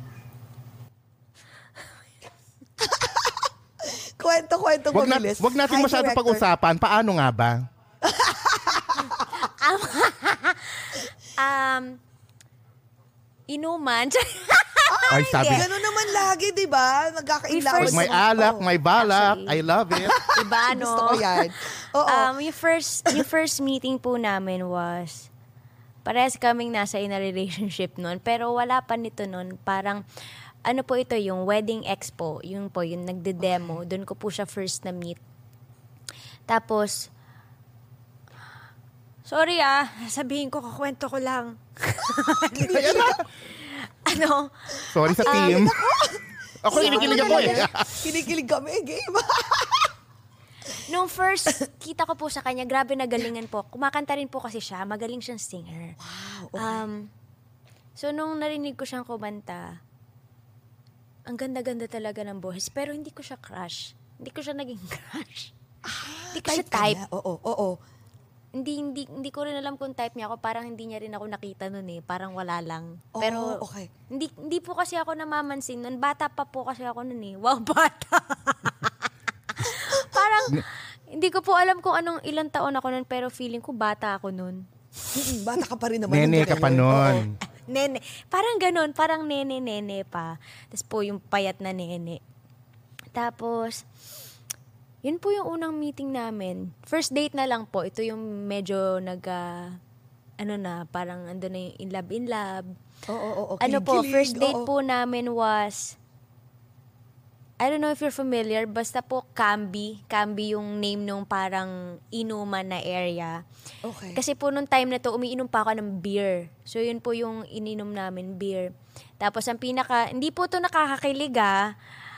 kwento, kwento, Wag, na, mabilis. wag natin Hi, masyado director. pag-usapan. Paano nga ba? Um, inuman. Ay, sabi. Ganun naman lagi, di ba? Nagkakain-laban. We first- May sa- alak, oh, may balak. Actually. I love it. Iba, no? Gusto ko yan. Oo. Um, yung first, yung first meeting po namin was, parehas kaming nasa in a relationship noon, pero wala pa nito noon. Parang, ano po ito, yung wedding expo, yung po, yung nagde-demo. Doon ko po siya first na meet. Tapos, sorry ah, sabihin ko, kakwento ko lang. ano, Sorry sa team. Ako kinikilig ako eh. Kinikilig kami, game. nung first kita ko po sa kanya, grabe na galingan po. Kumakanta rin po kasi siya, magaling siyang singer. Wow, okay. Um, so, nung narinig ko siyang kumanta, ang ganda-ganda talaga ng boses, pero hindi ko siya crush. Hindi ko siya naging crush. Hindi ko siya ka type. niya. Oo, oo, oo. hindi, hindi, hindi ko rin alam kung type niya ako. Parang hindi niya rin ako nakita nun eh. Parang wala lang. Oh, Pero, okay. hindi, hindi po kasi ako namamansin nun. Bata pa po kasi ako nun eh. Wow, bata. Parang, hindi ko po alam kung anong ilang taon ako nun, pero feeling ko bata ako nun. Mm-mm, bata ka pa rin naman. Nene nun, ka pa Joel. Oo. nun. Nene. Parang ganun. Parang nene-nene pa. Tapos po yung payat na nene. Tapos, yun po yung unang meeting namin. First date na lang po. Ito yung medyo nag, ah, ano na, parang ando na yung in love, in love. Oo, oo, oo. Ano po, Kilig-kilig, first date oo. po namin was, I don't know if you're familiar, basta po Cambi. Cambi yung name nung parang inuman na area. Okay. Kasi po nung time na to, umiinom pa ako ng beer. So yun po yung ininom namin, beer. Tapos ang pinaka, hindi po to nakakakilig ah.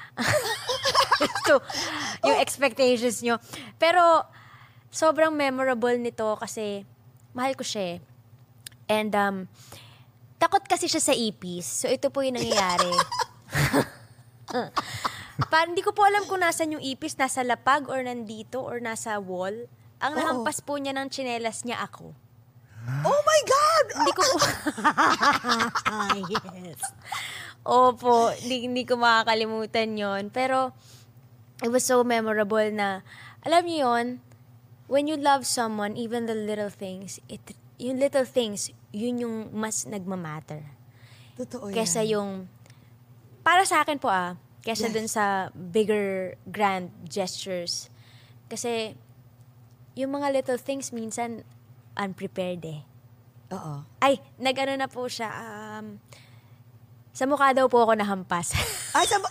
So, yung expectations nyo. Pero, sobrang memorable nito kasi mahal ko siya eh. And, um, takot kasi siya sa ipis. So, ito po yung nangyayari. Parang hindi ko po alam kung nasan yung ipis, nasa lapag or nandito or nasa wall. Ang Oo. nahampas po niya ng tsinelas niya ako. Oh my God! Hindi ko po... yes. Opo, hindi, hindi ko makakalimutan yon. Pero, it was so memorable na, alam niyo yon, when you love someone, even the little things, it, yung little things, yun yung mas nagmamatter. Totoo yan. Kesa yung, para sa akin po ah, kesa Yes. dun sa bigger, grand gestures. Kasi, yung mga little things minsan, unprepared eh. Oo. Ay, nag-ano na po siya, um, sa mukha daw po ako nahampas. Ay, sa...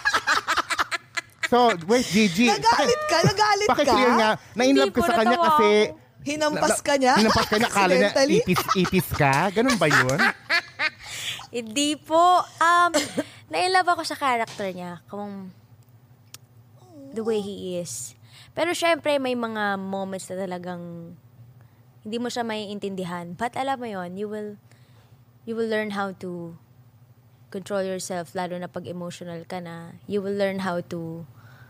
So, wait, Gigi. Nagalit ka? Nagalit ka? Paki-clear nga. Na-inlove Hindi ka po, sa kanya natawa kasi... ako. Hinampas na- ka niya? Hinampas ka niya. Akala niya Accidentally? ipis-ipis ka. Ganun ba yun? Hindi po. Um, na-inlove ako sa character niya. Kung the way he is. Pero syempre, may mga moments na talagang hindi mo siya maiintindihan. But alam mo yon, you will you will learn how to control yourself, lalo na pag emotional ka na. You will learn how to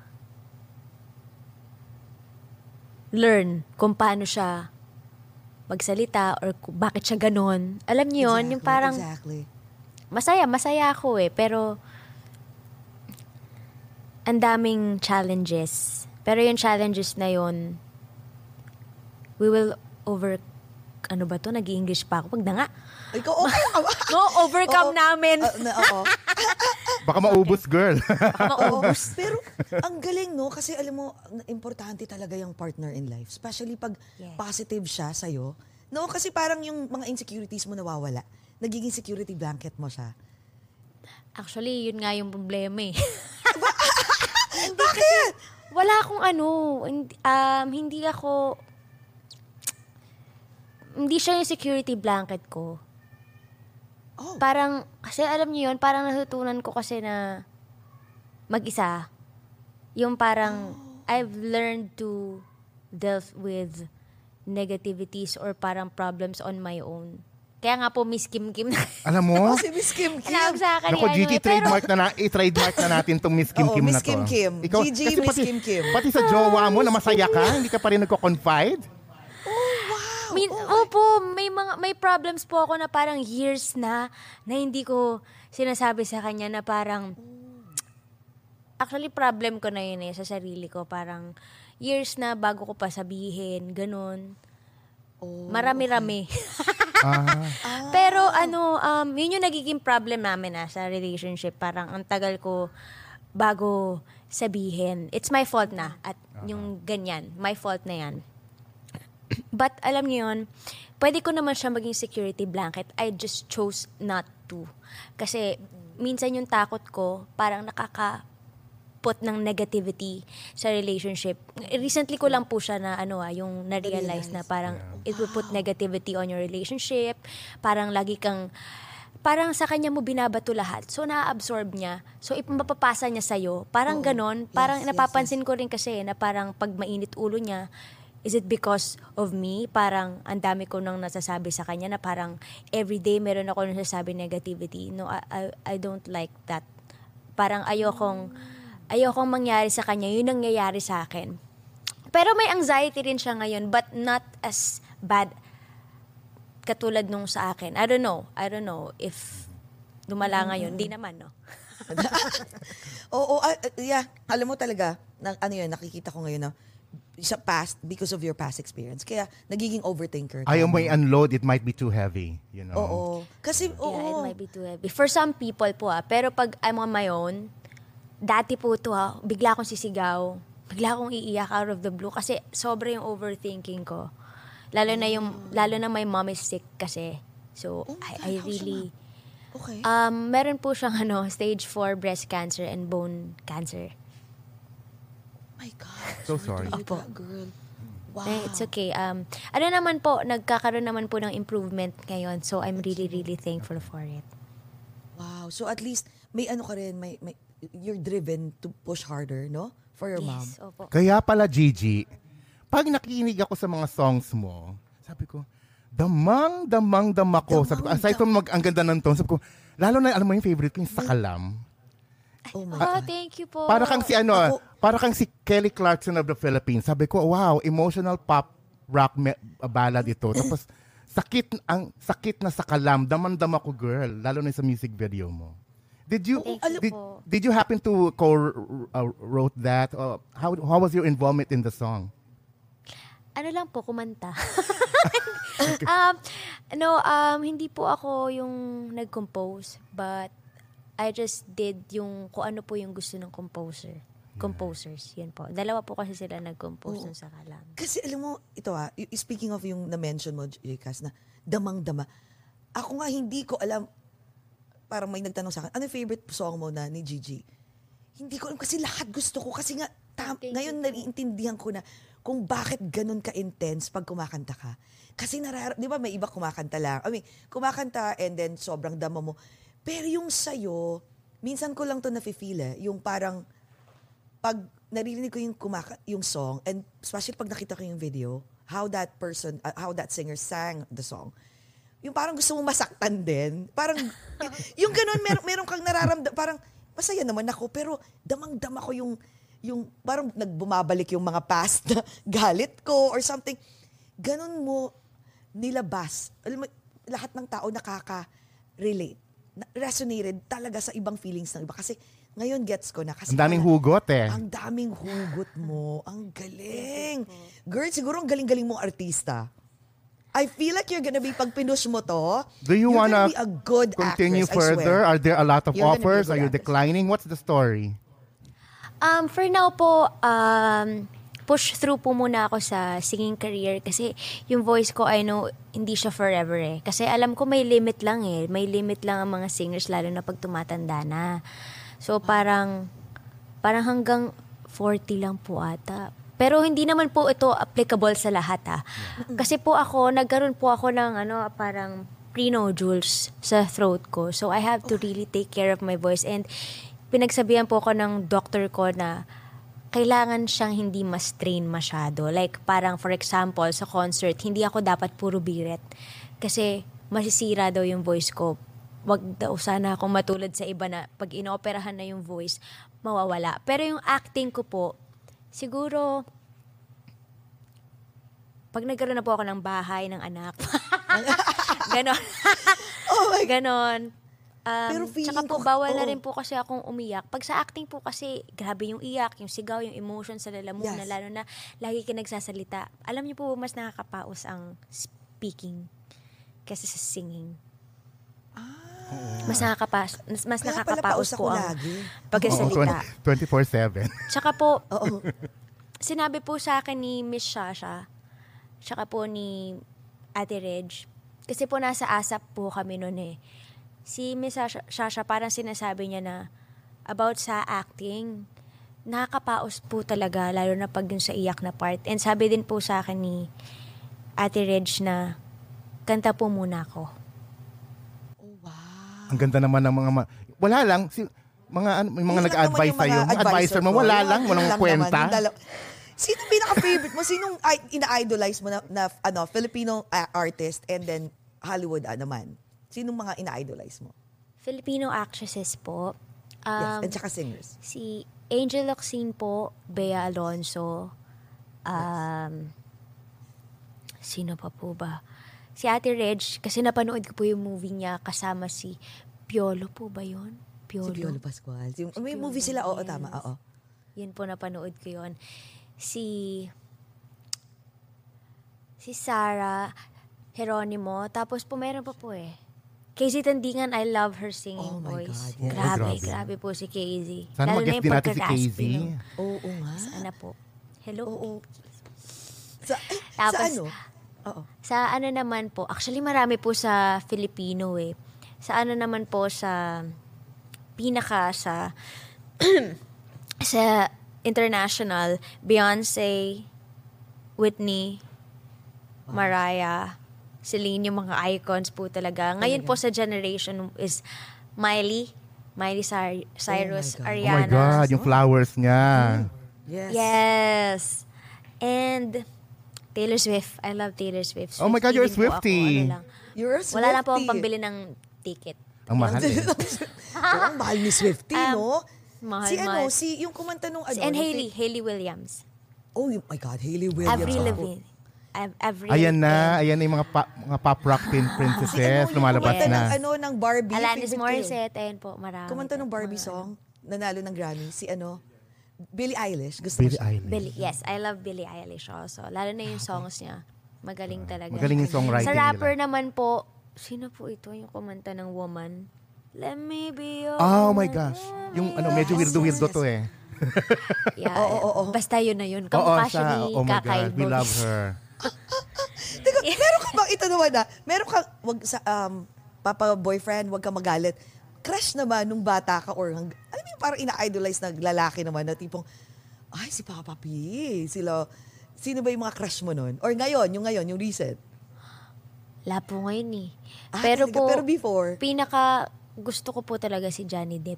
learn kung paano siya magsalita or kung bakit siya ganon. Alam niyo yun, yung Exactly, parang Exactly. masaya, masaya ako eh. Pero, ang daming challenges. Pero yung challenges na yun, we will over, ano ba to? Nag-i-English pa ako. Pag na nga. Ikaw, okay ka ba? No, overcome Oo. namin. Ah, na, oo. Baka maubos, girl. Oo. Pero, ang galing, no? Kasi alam mo, importante talaga yung partner in life. Especially pag Yes. positive siya sa'yo. No, kasi parang yung mga insecurities mo nawawala. Nagiging security blanket mo siya. Actually, yun nga yung problema eh. Bakit? Wala akong ano, hindi, um, hindi ako, hindi siya yung security blanket ko. Oh. Parang, kasi alam niyo yun, parang natutunan ko kasi na mag-isa. Yung parang, I've learned to deal with negativities or parang problems on my own. Kaya nga po, Miss Kim Kim, Alam mo? Oh, si Miss Kim Kim. tinawag sa akin Naku, ni ano Gigi, eh, pero- trademark na, na i-trademark na natin tong Miss Kim Oo, Kim Miss na to. Kim Kim. Gigi, kasi Miss pati, Kim Kim. Pati sa jowa mo na masaya ka, hindi ka pa rin nagko-confide? Min, opo, may mga may problems po ako na parang years na na hindi ko sinasabi sa kanya na parang actually problem ko na yun eh sa sarili ko, parang years na bago ko pa sabihin, ganun. Oh, Marami-rami. Ah. Pero ano, um, yun yung nagiging problem namin na sa relationship. Parang ang tagal ko bago sabihin. It's my fault na. At yung ganyan, my fault na yan. But alam niyo yun, pwede ko naman siya maging security blanket. I just chose not to. Kasi minsan yung takot ko, parang nakaka put ng negativity sa relationship. Recently ko lang po siya na ano ah, yung na-realize na parang it will put negativity on your relationship. Parang lagi kang, parang sa kanya mo binabato lahat. So, na-absorb niya. So, ipapapasa niya sa'yo. Parang ganon. Parang Yes, yes, napapansin ko rin kasi na parang pag mainit ulo niya, is it because of me? Parang ang dami ko nang nasasabi sa kanya na parang everyday meron ako nasasabi negativity. No, I, I, I don't like that. Parang ayokong, ayokong mangyari sa kanya. Yun ang nangyayari sa akin. Pero may anxiety rin siya ngayon, but not as bad katulad nung sa akin. I don't know. I don't know if lumala ngayon. Hindi naman, no? Oo, oh, uh, yeah. Alam mo talaga, na, ano yun, nakikita ko ngayon na sa past, because of your past experience. Kaya, nagiging overthinker. Ayaw mo i-unload, it might be too heavy, you know? Oo. Kasi, oo. Yeah, it might be too heavy. For some people po, ah. Pero pag I'm on my own, dati po to, ha, bigla akong sisigaw. Bigla akong iiyak out of the blue kasi sobra yung overthinking ko. Lalo na yung, lalo na my mom is sick kasi. So, Oh my I, I God, really, Okay. um, meron po siyang ano, stage four breast cancer and bone cancer. My God. So sorry. to hear that, girl. Wow. Eh, it's okay. Um, ano naman po, nagkakaroon naman po ng improvement ngayon. So, I'm really, really thankful for it. Wow. So, at least, may ano ka rin, may, may, you're driven to push harder, no? For your mom. Yes, opo. Kaya pala, Gigi, pag nakikinig ako sa mga songs mo, sabi ko, damang, damang, dama ko. Sabi ko, aside from mag, ang ganda ng tone, sabi ko, lalo na, alam mo yung favorite ko, yung Sakalam. Oh my Oh, God. thank you po. Para kang si ano, Ako- para kang si Kelly Clarkson of the Philippines. Sabi ko, wow, emotional pop rock me- ballad ito. Tapos, sakit, ang sakit na Sakalam, damang-dama ko, girl. Lalo na sa music video mo. Did you Thank you did, po. did you happen to co-wrote that? Or how how was your involvement in the song? Ano lang po, kumanta. um, no, um, hindi po ako yung nag-compose, but I just did yung kung ano po yung gusto ng composer. Composers, yan po. Dalawa po kasi sila nag-compose Oo. ng Sakalam. Kasi alam mo, ito ah, y- speaking of yung na-mention mo, Jcas, na damang-dama. Ako nga hindi ko alam, parang may nagtanong sa akin, ano yung favorite song mo na ni Gigi? Hindi ko alam kasi lahat gusto ko. Kasi nga, tam- Thank you ngayon po. naiintindihan ko na kung bakit ganun ka-intense pag kumakanta ka. Kasi narar- di ba may iba kumakanta lang. I mean, kumakanta and then sobrang dama mo. Pero yung sa'yo, minsan ko lang to nafe-feel eh, yung parang, pag naririnig ko yung kumaka yung song, and especially pag nakita ko yung video, how that person, uh, how that singer sang the song, yung parang gusto mo masaktan din. Parang, y- yung ganun, mer- meron kang nararamdaman, parang, masaya naman ako, pero damang-dama ko yung, yung, parang nagbumabalik yung mga past na galit ko or something. Ganun mo nilabas. Alam mo, lahat ng tao nakaka-relate. Na- resonated talaga sa ibang feelings ng iba. Kasi, ngayon gets ko na. Kasi Ang daming parang- hugot eh. Ang daming hugot mo. Ang galing. Girl, siguro ang galing-galing mong artista. I feel like you're gonna be, pag pinush mo to, Do you you're wanna gonna be a good continue actress, I swear. further? Are there a lot of You're gonna be a offers? good Are you actress. declining? What's the story? Um, for now po, um, push through po muna ako sa singing career kasi yung voice ko, I know, hindi siya forever eh. Kasi alam ko may limit lang eh. May limit lang ang mga singers lalo na pag tumatanda na. So parang, parang hanggang forty lang po ata. Pero hindi naman po ito applicable sa lahat ah. Kasi po ako, nagkaroon po ako ng ano, parang pre-nodules sa throat ko. So I have to really take care of my voice. And pinagsabihan po ako ng doctor ko na kailangan siyang hindi ma-strain masyado. Like parang for example, sa concert, hindi ako dapat puro biret. Kasi masisira daw yung voice ko. Wag daw sana akong matulad sa iba na pag inooperahan na yung voice, mawawala. Pero yung acting ko po, siguro, pag nagkaroon na po ako ng bahay, ng anak, ganon. Oh my God. Ganon. Um, Pero feeling tsaka po, ko- bawal na oo. rin po kasi akong umiyak. Pag sa acting po kasi, grabe yung iyak, yung sigaw, yung emotion sa lalamunan, Yes. lalo na lagi ka nagsasalita. Alam niyo po, mas nakakapaos ang speaking kaysa sa singing. Mas nakakapas mas, mas Kaya pala nakakapaos paus po ako ang lagi. pagkasalita. twenty-four seven. Tsaka po, Oo. sinabi po sa akin ni Miss Shasha, tsaka po ni Ate Reg, kasi po nasa ASAP po kami noon eh. Si Miss Shasha, Shasha parang sinasabi niya na about sa acting, nakakapaos po talaga, lalo na pag yung sa iyak na part. And sabi din po sa akin ni Ate Reg na kanta po muna ako. Oh, wow. Ang ganda naman ng mga ma- wala lang si mga ano, may mga Minsan nag-advise naman sa yung iyo. mga Mga advisor mo ko, wala yung- lang, yun walang lang kwenta. naman, yung dalaw- Sino pinaka-favorite mo? Sinong i- ina-idolize mo na, na ano, Filipino uh, artist and then Hollywood ah, naman? Sinong mga ina-idolize mo? Filipino actresses po. Yes, Um, and saka singers. Si Angel Locsin po, Bea Alonso, Um, sino pa po ba? Si Ate Reg, kasi napanood ko po yung movie niya kasama si Piolo po ba yun? Piolo. Si Piolo Pascual. Si, may Piolo, movie sila, oo, yes. tama, oo. Yun po, napanood ko yun. Si... Si Sarah Geronimo. Tapos po, meron pa po eh. Casey Tandingan, I love her singing Oh my voice. God, yes. Grabe, Oh, grabe. grabe po si Casey. Sana Lalo na mag-guest yung din natin si pagka-raspy Casey. nung- Oo nga. Sana po. Hello? Oo. Sa, eh, Tapos, sa ano? Oo. Sa ano naman po, actually marami po sa Filipino eh. Sa ano naman po sa pinaka sa sa international, Beyonce, Whitney, Mariah, Celine, yung mga icons po talaga. Ngayon po sa generation is Miley, Miley Cy- Cyrus, God. Oh my Ariana. God, yung flowers niya. Yes. Yes. And Taylor Swift. I love Taylor Swift. Oh my God, you're a Swiftie din po ako. Swiftie. Ano lang. You're a Swiftie. Wala lang po akong pambili ng ticket. Ang mahal eh. Oo, ang mahal ni Swiftie, Um, no? mahal, si ano, mahal. si yung kumanta nung ano. Si and nung Hailey, fi- Hailey Williams. Oh yung- my God, Hailey Williams. Avril Ako. Lavigne. Av- Avril. Ayan na, and ayan na yung mga, pa, mga pop rock pin Si princesses, ano, yung lumalabas kumanta na. ng ano, ng Barbie. Alanis favorite ko yun. Morissette. Ayun po, marami. Kumanta ng po, Barbie mga- song, nanalo ng Grammy. Si ano, Billie Eilish. Gusto Billie mo siya? Eilish. Billie, yes, I love Billie Eilish also. Lalo na yung songs niya. Magaling talaga. Magaling yung songwriting Sa rapper nila. naman po, sino po ito yung kumanta ng Woman? Let me be your Oh my woman. gosh. Yung ano, medyo weirdo-weirdo to eh. Yeah, Oo, oo, oo. Basta yun na yun. Oo, Kamukha siya siya. ni Oh my Kakay God, we love Bogis. her. Teka, meron ka bang, ito naman na, meron ka, wag sa, um, papa-boyfriend, wag ka magalit. Crush naman nung bata ka or, hang, alam mo yung parang ina-idolize na lalaki naman na tipong, ay, si Papa P. Sila, sino ba yung mga crush mo nun? Or ngayon, yung ngayon, yung recent. Wala po ngayon eh. Ah, pero talaga? po, Pero before? pinaka gusto ko po talaga si Johnny Depp.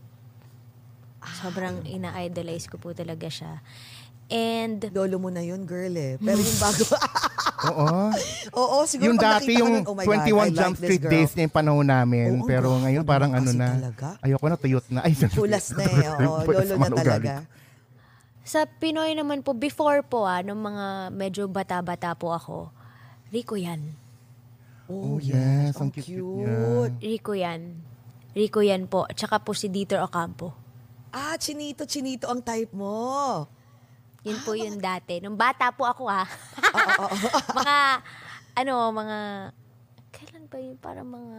Sobrang ina-idolize ko po talaga siya. And, Lolo mo na yun, girl eh. Pero yung bago, Oo. oo, siguro Yung pag dati nakita ka yung nun, oh my God, twenty-one I like Jump this Street girl. days na yung panahon namin. Oo, pero grabe ngayon parang naman ano kasi na. talaga. Ayoko na, tuyot na. Ay, Pulas na eh. Oo, lolo na talaga. sa Pinoy naman po, before po ah, nung mga medyo bata-bata po ako, Rico yan. Oh, yes, ang ang cute cute. niya. Rico yan. Rico yan po. At saka po si Dieter Ocampo. Ah, chinito, chinito ang type mo. Yun po yun dati. Nung bata po ako ha. mga, ano, mga, kailan ba yun? Parang mga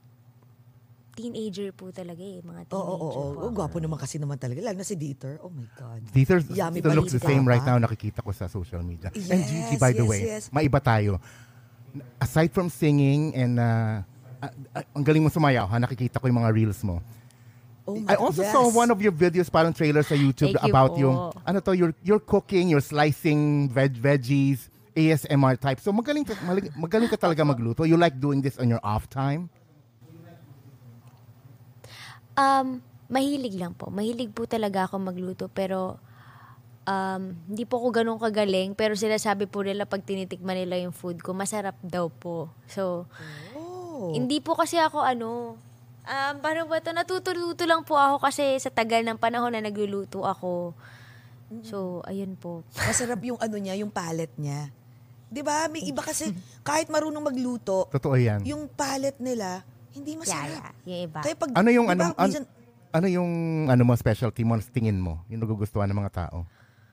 teenager po talaga eh. Mga Oo, teenager oo, oo. po Oh, ako. gwapo naman kasi naman talaga. Lalo na si Dieter. Oh my God. Dieter Yummy still looks the balita same pa. right now, nakikita ko sa social media. And Yes, Gigi, by the yes, way, yes. maiba tayo. Aside from singing and uh, uh, uh, ang galing mo sumayaw, ha? Nakikita ko yung mga reels mo. Oh my I also yes. saw one of your videos, parang trailer sa YouTube Thank you about po. yung, ano to, you're, you're cooking, you're slicing veg veggies, A S M R type. So magaling ka, magaling, magaling ka talaga magluto. You like doing this on your off time? Um, mahilig lang po. Mahilig po talaga ako magluto. Pero, um, hindi po ako ganun kagaling. Pero sila sabi po nila pag tinitikman nila yung food ko, masarap daw po. So, Oh. hindi po kasi ako ano, um, paano ba ito? Natutuluto lang po ako kasi sa tagal ng panahon na nagluluto ako. So, ayun po. Masarap yung ano niya, yung palette niya. 'Di ba? May iba kasi kahit marunong magluto, Totoo yan. yung palette nila hindi Yeah, masarap. yeah. Yung iba. Kaya pag Ano yung, di ba, ano, an- minsan- ano yung, ano mo, specialty mo, tingin mo, yung nagugustuhan ng mga tao?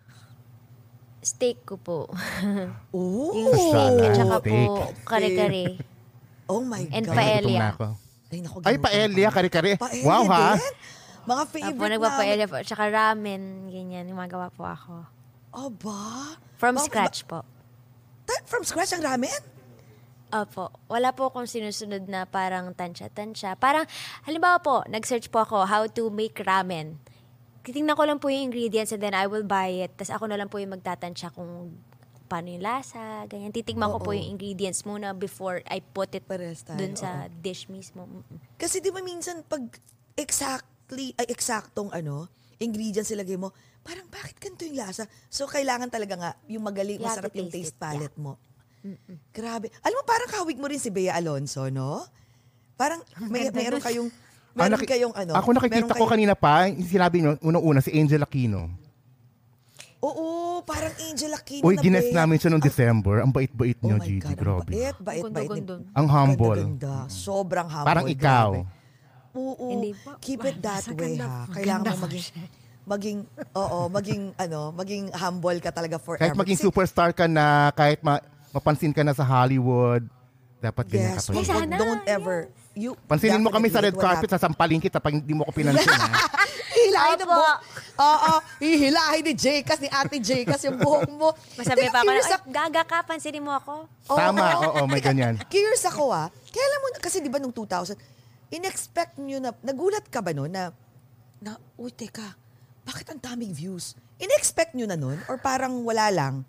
Steak ko po. Oh. Yung steak at saka po Steak. kare-kare. Oh my And God. paella. Gutom na ako. Ay, naku, Ay, ganun paella, pala. kare-kare. Paella Wow, ha? din? Mga Tapos favorite nagpapaella namin. po. Tsaka ramen, ganyan. Yung magawa po ako. Aba. From Bakit scratch po. Ta- From scratch ang ramen? Opo. Wala po akong sinusunod na parang tansya-tansya. Parang, halimbawa po, nag-search po ako how to make ramen. Titingnan ko lang po yung ingredients and then I will buy it. Tapos ako na lang po yung magtatansya kung paano yung lasa, ganyan. Titigman ko po Oo. yung ingredients muna before I put it Parehas tayo, dun sa dish mismo. Mm-mm. Kasi di ba minsan pag exactly, ay eksaktong ano, ingredients ilagay mo, parang bakit ganito yung lasa? So kailangan talaga nga yung magaling, You have masarap to yung taste taste it, palette mo. Grabe. Alam mo, parang kawig mo rin si Bea Alonso, no? Parang may, meron kayong, Ah, meron naki- kayong ano. Ako nakikita meron ko kayong- kanina pa, yung sinabi nyo, unang-una, si Angel Aquino. Oo. Oo, parang Angel Aquino Uy, na gines bea. namin siya noong December. Ang bait-bait Oh niyo, my Gigi. God, ang Grabe. bait, bait, Ang bait. ganda-ganda. Ang humble. Ganda, sobrang humble. Parang ikaw. grabe. Oo, Hindi po. keep it that Basta way ganda ha. po. Kailangan Ganda mo po maging, siya. maging, oo, maging, ano, maging humble ka talaga forever. Kahit maging Kasi- superstar ka na, kahit ma- mapansin ka na sa Hollywood, dapat ganyan Yes, ka pa. wag, rin. wag, Sana, don't ever. You Pansinin mo kami sa red definitely, it will carpet, sasampalin kita pag hindi mo ko pinansin. ha? Hihilahin ng Opo. buhok. Oo, hihilahin ni Jcas, ni Ate Jcas yung buhok mo. Masabi Teka, pa ako, curious "Ay, gaga ka, pansinin mo ako." Oo. Tama, oo, may ganyan. Curious ako ah. Kaya alam mo, na- kasi di ba nung two thousand, in-expect nyo na, nagulat ka ba no na, na, uy teka, bakit ang daming views? In-expect nyo na nun? Or parang wala lang?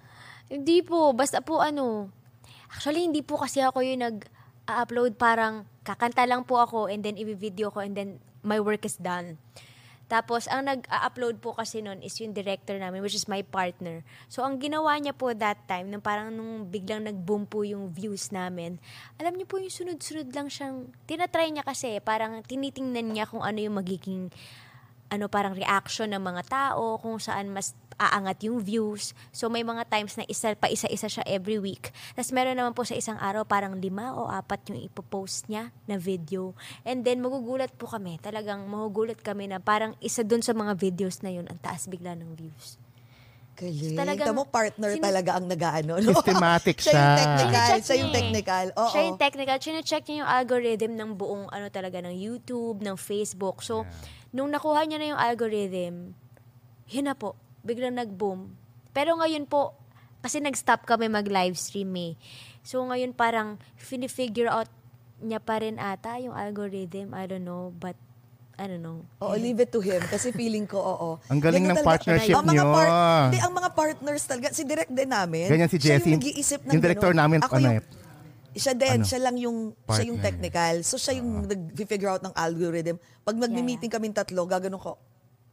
Hindi po, basta po ano, actually hindi po kasi ako yung nag-upload, parang kakanta lang po ako and then i-video ko and then my work is done. Tapos, ang nag-upload po kasi nun is yung director namin, which is my partner. So, ang ginawa niya po that time, nung parang nung biglang nag-boom po yung views namin, alam niyo po yung sunod-sunod lang siyang, tinatry niya kasi, parang tinitingnan niya kung ano yung magiging, ano parang reaction ng mga tao, kung saan mas aangat yung views. So, may mga times na isa pa isa-isa siya every week. Tapos, meron naman po sa isang araw, parang lima o apat yung ipopost niya na video. And then, magugulat po kami. Talagang magugulat kami na parang isa dun sa mga videos na yun, ang taas bigla ng views. Galing. Talagang- Tamo partner Sinis- talaga ang nag-ano. No? Systematic siya. yung siya. technical. Chine-check Siya yung niya eh. technical. Oo. Siya yung technical. Chine-check niya yung algorithm ng buong ano talaga, ng YouTube, ng Facebook. So, nung nakuha niya na yung algorithm, yun na po, biglang nag-boom. Pero ngayon po, kasi nag-stop kami mag-live stream eh. So, ngayon parang fini-figure out niya pa rin ata yung algorithm. I don't know, but I don't know. Oo, leave it to him. Kasi feeling ko, oo. Ang galing Ganun ng talaga- partnership ang mga nyo. Hindi, ang mga partners talaga. Si Direk din namin. Ganyan si siya Jessie. yung nag-iisip ng Yung director ganun. namin, Ako ano yung, eh, siya din, ano, siya lang yung, siya yung partner. technical. So, siya yung nag-figure out ng algorithm. Pag nag-meeting kaming tatlo, gaganon ko,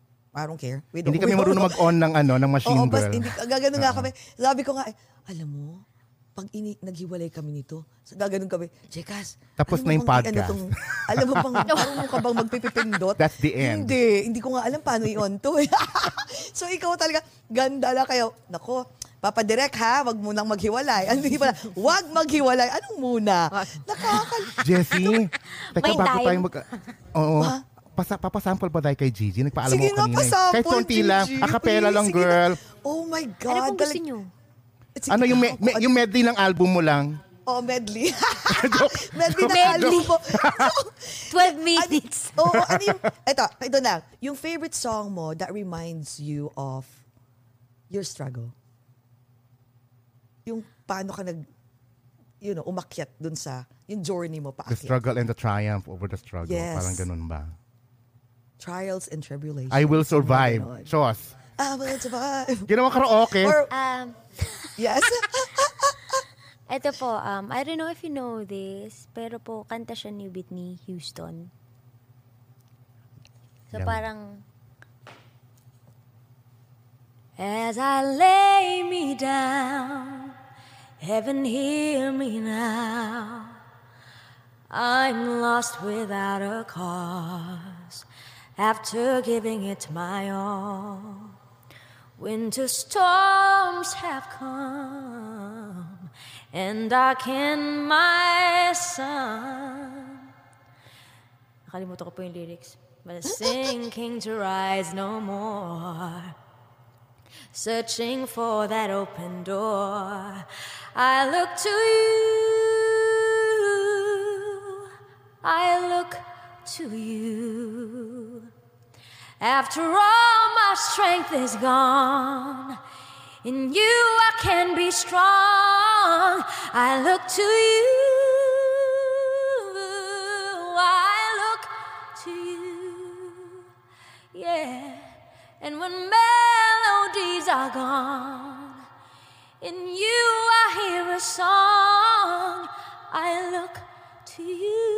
I don't care. We don't, Hindi kami we don't marunong know. mag-on ng ano ng machine Oo, bas, girl. hindi, gaganon nga kami. Sabi ko nga, eh, alam mo, pag ini, naghiwalay kami nito, so gaganon kami, Jekas, Tapos alam na mo yung bang i- podcast. Ano tong, alam mo bang, marunong ka bang magpipipindot? That's the end. Hindi, hindi ko nga alam paano i-on to. So ikaw talaga, ganda na kayo. Nako, papadirek ha, wag mo nang maghiwalay. Ano hindi pala, wag maghiwalay. Anong muna? Nakakal... Jessie, teka May bago time. tayo mag... Oo. Pasa, papasample ba tayo kay Gigi? Nagpaalam Sige mo nga, kanina. eh. pasample, Kahit konti lang. Gigi. Acapella lang, Sige girl. na. Oh my God. Ano pong gusto talag- niyo? Sige, Ano yung, me- ako- me- yung medley ng album mo lang? Oh, medley. medley na Medley. album mo. twelve minutes. Oo, oh, ano yung... Ito, ito na. Yung favorite song mo that reminds you of your struggle. Yung paano ka nag... You know, umakyat dun sa... Yung journey mo The paakyat. struggle and the triumph over the struggle. Yes. Parang ganun ba? Trials and tribulations. I will survive. Ganon. Chos. I will survive. Ginawa karaoke. Or, Um, yes. Ito po, um, I don't know if you know this, pero po, kanta siya ni Whitney Houston. So Yan. parang, as I lay me down, heaven hear me now. I'm lost without a cause, after giving it my all. Winter storms have come and darken my sun. Nakalimutan ko po yung lyrics. But sinking to rise no more, searching for that open door. I look to you, I look to you. After all my strength is gone, in you I can be strong. I look to you, I look to you, yeah. And when melodies are gone, in you I hear a song. I look to you.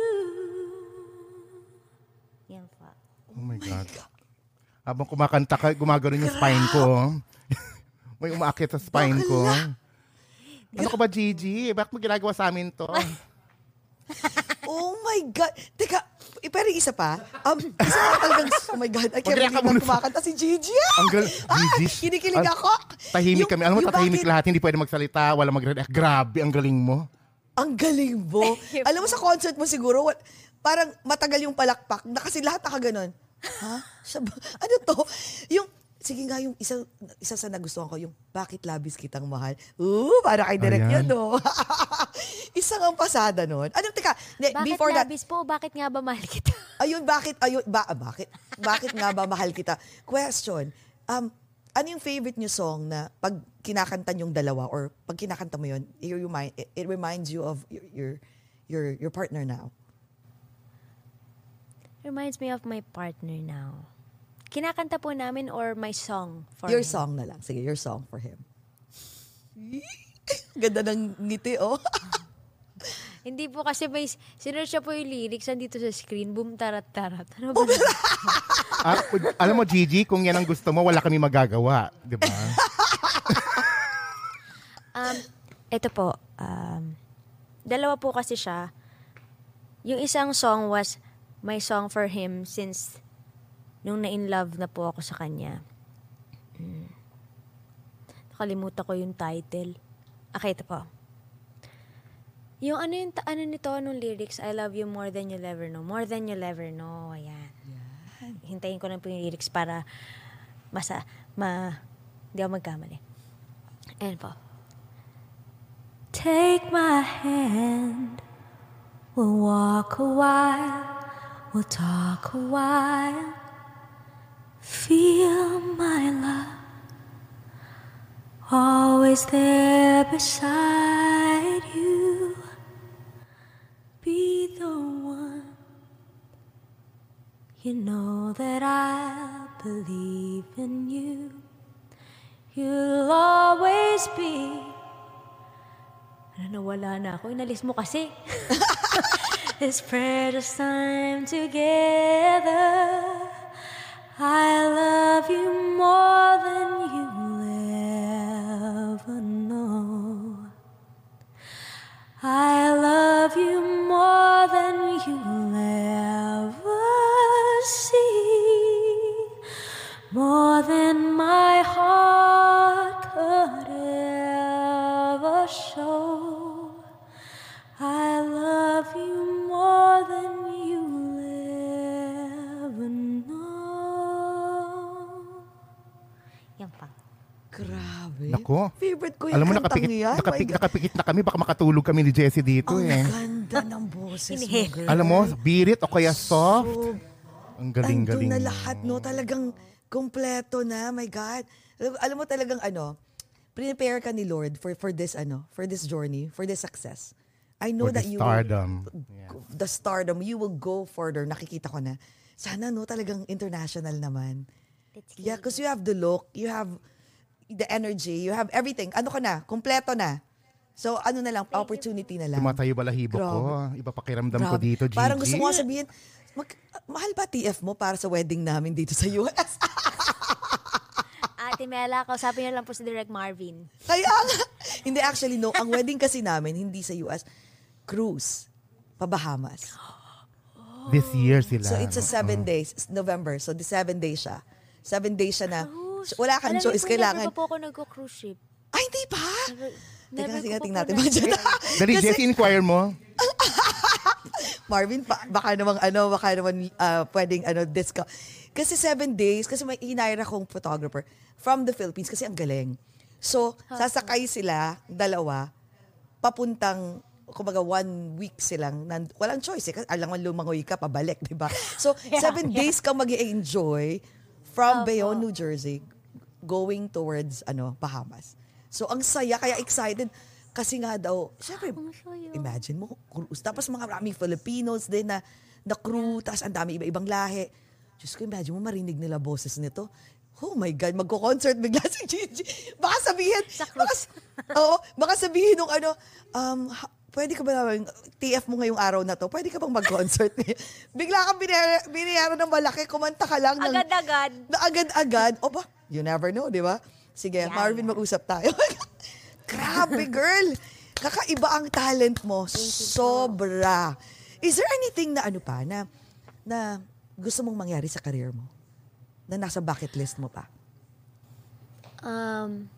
Yan po. Oh my God. Habang kumakanta ka, gumagano'n yung spine ko. May umaakit sa spine ko. Ano ka ba, Gigi? Bakit mo ginagawa sa amin to? Oh my God. Teka, Eh, pero yung isa pa, um, isa pa talagang, oh my God, I can't Mag-react ka believe muna. na kumakanta si Gigi. Ang gal... Ay, Gigi. kinikilig Ang- ako. Tahimik Yung- kami. Alam mo, yung tatahimik bakit- lahat. Hindi pwede magsalita. Wala mag-react. Grabe, ang galing mo. Ang galing mo. Alam mo sa concert mo siguro, wa- parang matagal yung palakpak na kasi lahat nakaganon. Ha? Siya ba- ano to? Yung, sige nga yung isa, isa sa nagustuhan ko, yung bakit labis kitang mahal. Ooh, para kay Direk Ayan. yun, no? Isang ang pasada nun. Ano, teka, ne, Bakit before that, labis po? Bakit nga ba mahal kita? ayun, bakit, ayun, ba, ah, bakit? Bakit nga ba mahal kita? Question, um, ano yung favorite niyo song na pag kinakanta yung dalawa or pag kinakanta mo yun, it, remind, it, it reminds you of your, your, your, your partner now? Reminds me of my partner now. Kinakanta po namin or my song for Your him? song na lang. Sige, your song for him. Ganda ng ngiti, oh. Hindi po kasi may, sinerch siya po yung lyrics, andito sa screen, boom, tarat, tarat. Ano ba? Ah, alam mo, Gigi, kung yan ang gusto mo, wala kami magagawa. Di ba? um, ito po, um, dalawa po kasi siya. Yung isang song was my song for him since nung na-in love na po ako sa kanya. Hmm. Nakalimutan ko yung title. Okay, ito po. Yung ano yung ta- ano nito, anong lyrics? I love you more than you'll ever know. More than you'll ever know. Ayan. Hintayin ko lang po yung lyrics para masa, ma, hindi ako magkamali. Ayan po. Take my hand, we'll walk a while, we'll talk a while, feel my love, always there beside you, be the one, you know that I'll believe in you, you'll always be. Ano, nawala na ako. Inalis mo kasi. This precious time together, I love you more than you'll ever know. I love you more than you'll ever see, more than my heart could ever show. I love you more than you'll ever know. Yan pa. Grabe. Nako. Favorite ko yung Alam mo, kantang nakapikit, yan. nakapik, My God. nakapikit na kami. Baka makatulog kami ni Jessie dito Ang eh. ganda ng boses mo, Inhale. girl. Alam mo, birit o kaya soft. So, Ang galing-galing. andun na mo. lahat, no? Talagang kompleto na. My God. Alam, alam mo talagang ano, prepare ka ni Lord for for this ano, for this journey, for this success. I know For the that you stardom. will, the stardom, you will go further. Nakikita ko na. Sana, no, talagang international naman. Yeah, because you have the look, you have the energy, you have everything. Ano ka na? Kompleto na. So, ano na lang, opportunity na lang. Tumatayo balahibo ko. Grabe. Iba pakiramdam ko Grabe. dito, Gigi. Parang gusto ko nga sabihin, mag- mahal ba T F mo para sa wedding namin dito sa U S? Ate Mela, kausapin niyo lang po si Direk Marvin. Kaya nga. Hindi, actually, no. Ang wedding kasi namin, hindi sa U S, cruise. Pa Bahamas. This year sila. So, it's a seven days. It's November. So, the seven days siya. Seven days siya na. So, wala kang Alam niyo choice. po, Kailangan. never pa po ako nag-cruise ship. Ay, hindi pa? Never, Teka, never sige, ko pa tingnan po natin. na- Budget. Dali, Kasi- Jessie, inquire mo. Marvin, pa, baka naman, ano, baka naman uh, pwedeng, ano, discount. Kasi seven days, kasi may hinire akong photographer from the Philippines kasi ang galing. So, sasakay sila, dalawa, papuntang, kumbaga one week silang, nan, walang choice eh, kasi alam mo lumangoy ka, pabalik, di ba? So, seven days kang mag-enjoy from Bayonne, New Jersey, going towards, ano, Bahamas. So, ang saya, kaya excited. Kasi nga daw, syempre, imagine mo, cruise. Tapos mga maraming Filipinos din na, na crew, tapos ang dami iba-ibang lahi. Diyos ko, imagine mo, marinig nila boses nito. Oh my God, magko-concert bigla si Gigi. Baka sabihin, baka, oo, baka sabihin nung ano, um, ha, pwede ka ba naman, T F mo ngayong araw na to, pwede ka bang mag-concert? Bigla kang biniyara, biniyara ng malaki, kumanta ka lang. ng- Agad-agad. Na agad-agad. O ba, you never know, di ba? Sige, Yan. Marvin, mag-usap tayo. Grabe, girl. Kakaiba ang talent mo. Sobra. Is there anything na ano pa na na gusto mong mangyari sa career mo? Na nasa bucket list mo pa? Um,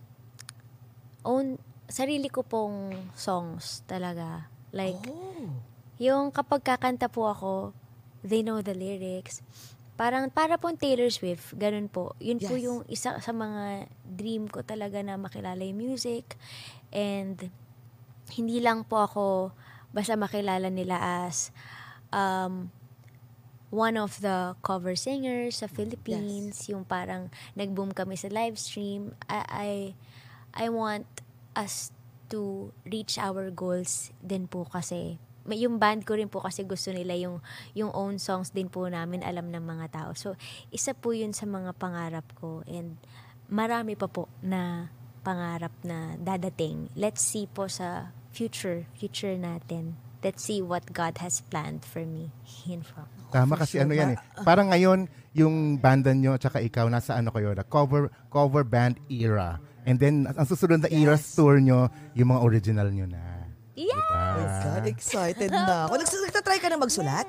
own, sarili ko pong songs talaga. Like, Oh. yung kapag kakanta po ako, they know the lyrics. Parang, para pong Taylor Swift, ganun po. Yun po Yes. yung isa sa mga dream ko talaga na makilala yung music. And, hindi lang po ako basta makilala nila as um, one of the cover singers sa Philippines. Yung parang nag-boom kami sa live stream. I, I, I want us to reach our goals din po kasi may yung band ko rin po kasi gusto nila yung yung own songs din po namin alam ng mga tao. So isa po yun sa mga pangarap ko and marami pa po na pangarap na dadating. Let's see po sa future future natin. Let's see what God has planned for me. Yun po. Tama kasi ano yan eh. Parang ngayon, yung banda nyo at saka ikaw, nasa ano kayo, na cover, cover band era. And then, ang susunod na era tour nyo, yung mga original nyo na. Yeah! Oh my God, excited na ako. Nags- Nagtatry ka na magsulat?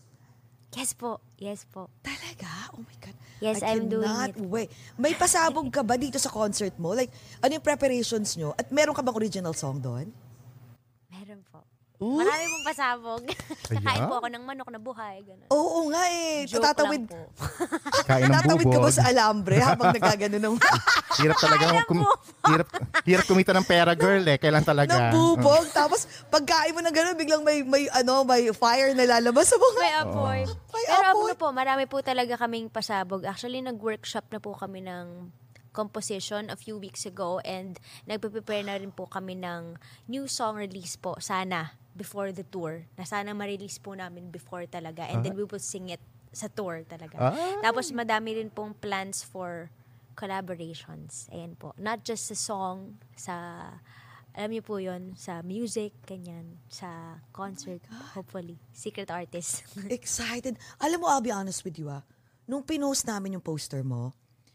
Yes po. Yes po. Talaga? Oh my God. Yes, I I'm doing cannot it. wait. May pasabog ka ba dito sa concert mo? Like, ano yung preparations nyo? At meron ka bang original song doon? Meron po. Ooh. Marami pong pasabog. Kakain Ayan. po ako ng manok na buhay. Ganun. Oo nga eh. Joke Tatawid, lang po. Kain ng tatawid ka ba bubog. sa alambre habang nagagano ng, Hirap talaga. Kum- hirap, hirap kumita ng pera, girl eh. Kailan talaga. ng bubog? Tapos pagkain mo ng gano'n, biglang may, may, ano, may fire na lalabas sa mga... May apoy. May Pero apoy. ano po, marami po talaga kaming pasabog. Actually, nag-workshop na po kami ng composition a few weeks ago and nagpe-prepare na rin po kami ng new song release po, sana, before the tour. Na sana ma-release po namin before talaga and then we will sing it sa tour talaga. Ah. Tapos madami rin pong plans for collaborations. Ayan po. Not just sa song, sa, alam niyo po yon sa music, ganyan, sa concert, hopefully. Secret artist. Excited. Alam mo, I'll be honest with you ah. Nung pinost namin yung poster mo,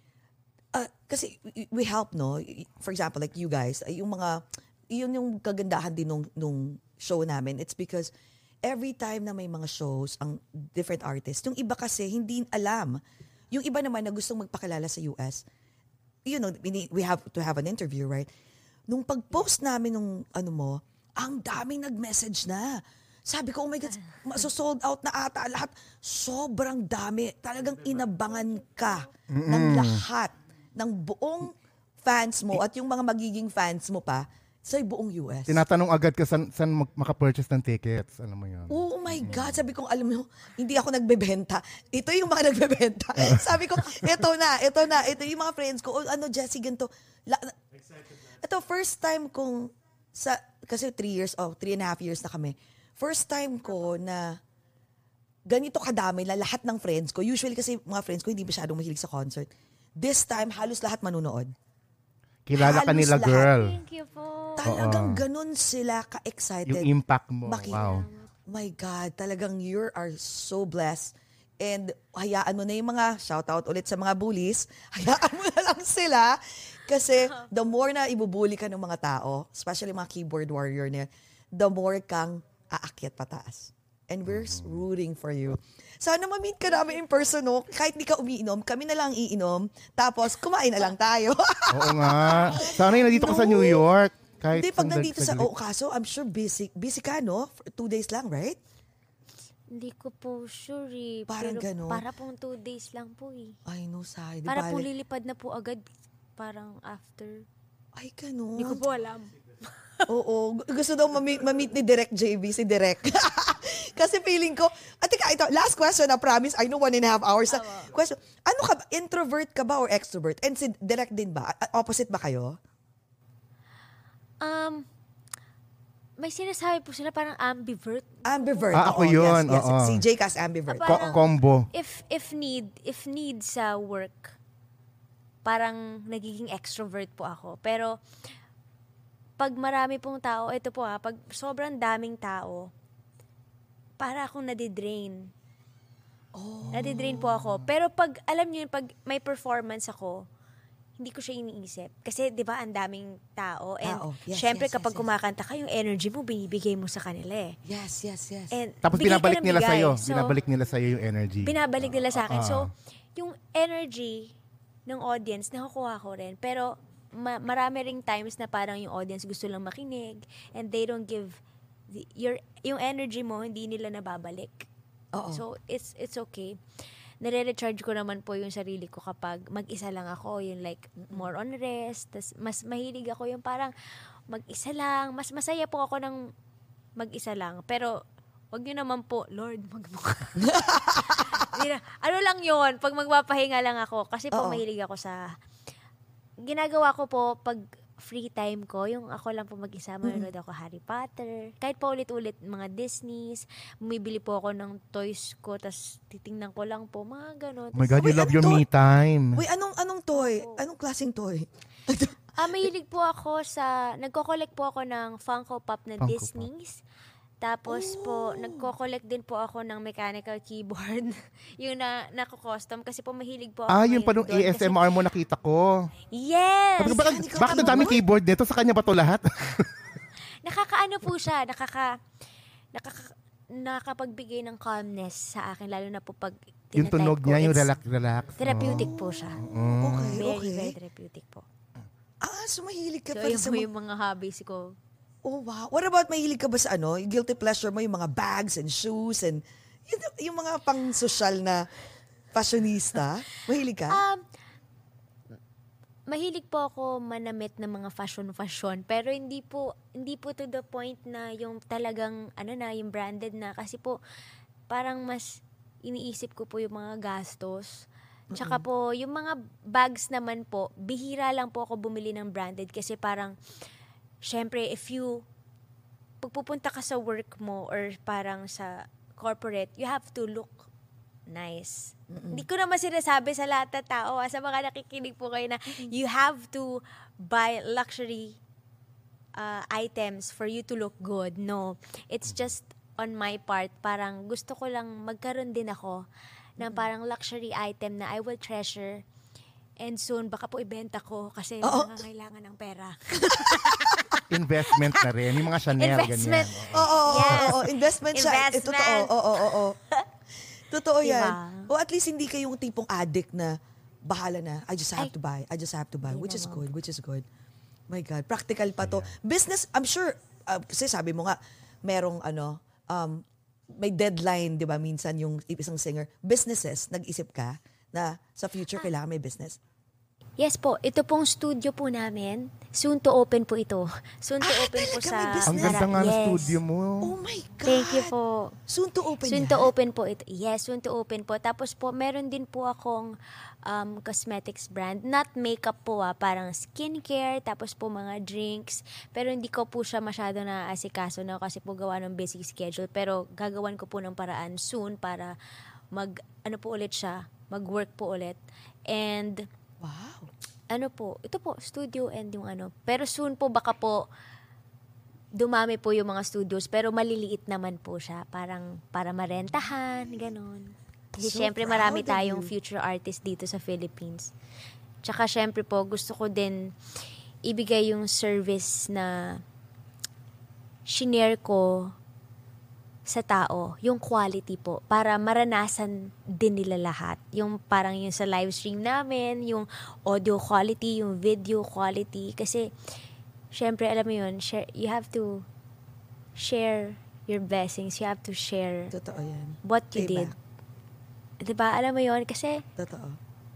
ah, kasi we- we help, no? For example, like you guys, ay, yung mga, yun yung kagandahan din nung, nung show namin. It's because every time na may mga shows, ang different artists, yung iba kasi hindi alam. Yung iba naman na gustong magpakilala sa U S, you know, we, need- we have to have an interview, right? Nung pag-post namin nung ano mo, ang daming nag-message na. Sabi ko, oh my God, maso-sold out na ata lahat. Sobrang dami. Talagang inabangan ka ng lahat, ng buong fans mo at yung mga magiging fans mo pa sa buong U S. Tinatanong agad ka saan, saan mag- maka-purchase ng tickets. Alam mo yun. Oh my God. Sabi ko, alam mo, hindi ako nagbebenta. Ito yung mga nagbebenta. Sabi ko, ito na, ito na. Ito yung mga friends ko. Oh, ano, Jessie, ganito. La- ito, first time kong, sa, kasi three years, oh, three and a half years na kami. First time ko na ganito kadami na lahat ng friends ko. Usually kasi mga friends ko hindi masyadong mahilig sa concert. This time, halos lahat manunood. Kilala ka halos nila, lahat. girl. Thank you po. Talagang ganun sila ka-excited. Yung impact mo. Maki- Wow. My God, talagang you are so blessed. And hayaan mo na yung mga, shout out ulit sa mga bullies, hayaan mo na lang sila. Kasi the more na ibubuli ka ng mga tao, especially mga keyboard warrior na, the more kang aakyat pataas. And we're rooting for you. Sana ma-meet ka namin in person, no? Kahit di ka umiinom, kami na lang iinom. Tapos, kumain na lang tayo. Oo nga. Sana yung nandito ka sa New York. Kahit Hindi, pag sandali- nandito sa, saglit. oh, kaso, I'm sure busy, busy ka, no? For two days lang, right? Hindi ko po sure eh. Parang Pero ganon. para pong two days lang po eh. Ay, no, say. Di Para bale- pong lilipad na po agad. Parang after. Ay, ganun. Hindi ko po alam. Oo. gu- Gusto daw ma-meet, ma-meet ni Direk J B, si Direk. Kasi feeling ko, at teka, ito, last question, I promise, I know one and a half hours. na question, ano ka ba, introvert ka ba or extrovert? And si Direk din ba? A- Opposite ba kayo? Um, may sinasabi po sila parang ambivert. Ambivert. Ah, ako oo, yun, Yes, yes. oo. Si J K as ambivert. Apa- Co- parang- combo. If if need, if need sa work, parang nagiging extrovert po ako. Pero pag marami pong tao, ito po ha, pag sobrang daming tao, para akong nadidrain. Oh. Nadidrain po ako. Pero pag, alam niyo yun, pag may performance ako, hindi ko siya iniisip. Kasi, di ba, ang daming tao. And, Tao. Yes, syempre, yes, kapag yes, yes. kumakanta ka, yung energy mo, binibigay mo sa kanila eh. Yes, yes, yes. And, Tapos bigay ka binabalik ng nila bigay. sa'yo. So, binabalik nila sa'yo yung energy. binabalik nila sa akin. Ah. So, yung energy ng audience, nakukuha ko rin. Pero, ma- marami ring times na parang yung audience gusto lang makinig and they don't give the, your yung energy mo, hindi nila nababalik. Oo. So, it's it's okay. Nare-recharge ko naman po yung sarili ko kapag mag-isa lang ako, yung like more on rest. Tas mas mahilig ako yung parang mag-isa lang. Mas masaya po ako ng mag-isa lang. Pero, wag nyo naman po, Lord, magmukha. Ano lang yun, pag magpapahinga lang ako. Kasi po, Oo. mahilig ako sa... Ginagawa ko po, pag free time ko, yung ako lang po mag-isa, manonood ako Harry Potter. Kahit pa ulit-ulit, mga Disneys. Bumibili po ako ng toys ko, tas titingnan ko lang po, mga gano'n. Oh my God, you Wait, love ano your to? me time. Uy, anong, anong toy? Anong klaseng toy? Ah, mahilig po ako sa, nagko-collect po ako ng Funko Pop na Funko Disneys. Tapos po, nagko-collect din po ako ng mechanical keyboard. yung na, nako-custom. Kasi po mahilig po ako Ah, yung ngayon pa nung doon. A S M R mo nakita ko. Kasi, yes! Sabi ko, bakit, Mechanical bakit ang daming keyboard nito? Sa kanya ba to lahat? Nakakaano po siya, nakaka, nakaka, nakapagbigay ng calmness sa akin, lalo na po pag yung tinatype tunog ko. niya, yung It's relax, relax. Therapeutic po siya. Okay, Very, okay. very therapeutic po. Ah, so mahilig ka So, pala yun sa po mga... yung mga hobbies ko. Oh, wow. What about mahilig ka ba sa ano? Yung guilty pleasure mo, yung mga bags and shoes and yung, yung mga pang-social na fashionista? Mahilig ka? Um, mahilig po ako manamit ng mga fashion-fashion, pero hindi po, hindi po to the point na yung talagang, ano na, yung branded na. Kasi po, parang mas iniisip ko po yung mga gastos. Tsaka po, yung mga bags naman po, bihira lang po ako bumili ng branded kasi parang, syempre, if you, pagpupunta ka sa work mo or parang sa corporate, you have to look nice. Hindi ko naman sinasabi sa lahat ng tao, ah, sa mga nakikinig po kayo na you have to buy luxury uh, items for you to look good. No. It's just on my part, parang gusto ko lang magkaroon din ako ng parang luxury item na I will treasure. And soon, baka po ibenta ko kasi Oo. nangangailangan ng pera. Investment na rin. Yung mga Chanel, Investment. ganyan. Oo, oo, Yes. oo, oo. Investment siya. Eh, Investment. totoo. Oo, oo, oo. Totoo Diba? yan. O at least hindi kayong tipong addict na bahala na. I just have Ay. to buy. I just have to buy. Hindi Which is naman. good. Which is good. My God. Practical pa to. Business, I'm sure, uh, kasi sabi mo nga, merong ano, um, may deadline, di ba, minsan yung isang singer. Businesses, nag-isip ka na sa future kailangan may business? Yes po, ito pong studio po namin. Soon to open po ito. Soon to Ah, open po talaga? sa... May Ang business? ganda nga ng Yes. studio mo. Oh my God. Thank you po. Soon to open Soon yan? to open po ito. Yes, soon to open po. Tapos po, meron din po akong um, cosmetics brand. Not makeup po ah, parang skincare, tapos po mga drinks. Pero hindi ko po siya masyado na asikaso na kasi po gawa ng busy schedule. Pero gagawan ko po ng paraan soon para mag, ano po ulit siya, mag-work po ulit. And... Wow. ano po, ito po, studio and yung ano. Pero soon po, baka po, dumami po yung mga studios, pero maliliit naman po siya. Parang, para marentahan, ganon. Kasi So syempre, proud marami of tayong you. future artists dito sa Philippines. Tsaka syempre po, gusto ko din ibigay yung service na shinare ko sa tao, yung quality po, para maranasan din nila lahat. Yung parang yung sa live stream namin, yung audio quality, yung video quality. Kasi, syempre, alam mo yun, share, you have to share your blessings. You have to share Totoo yan. what you did. Payback. Diba? Alam mo yun? Kasi, Totoo.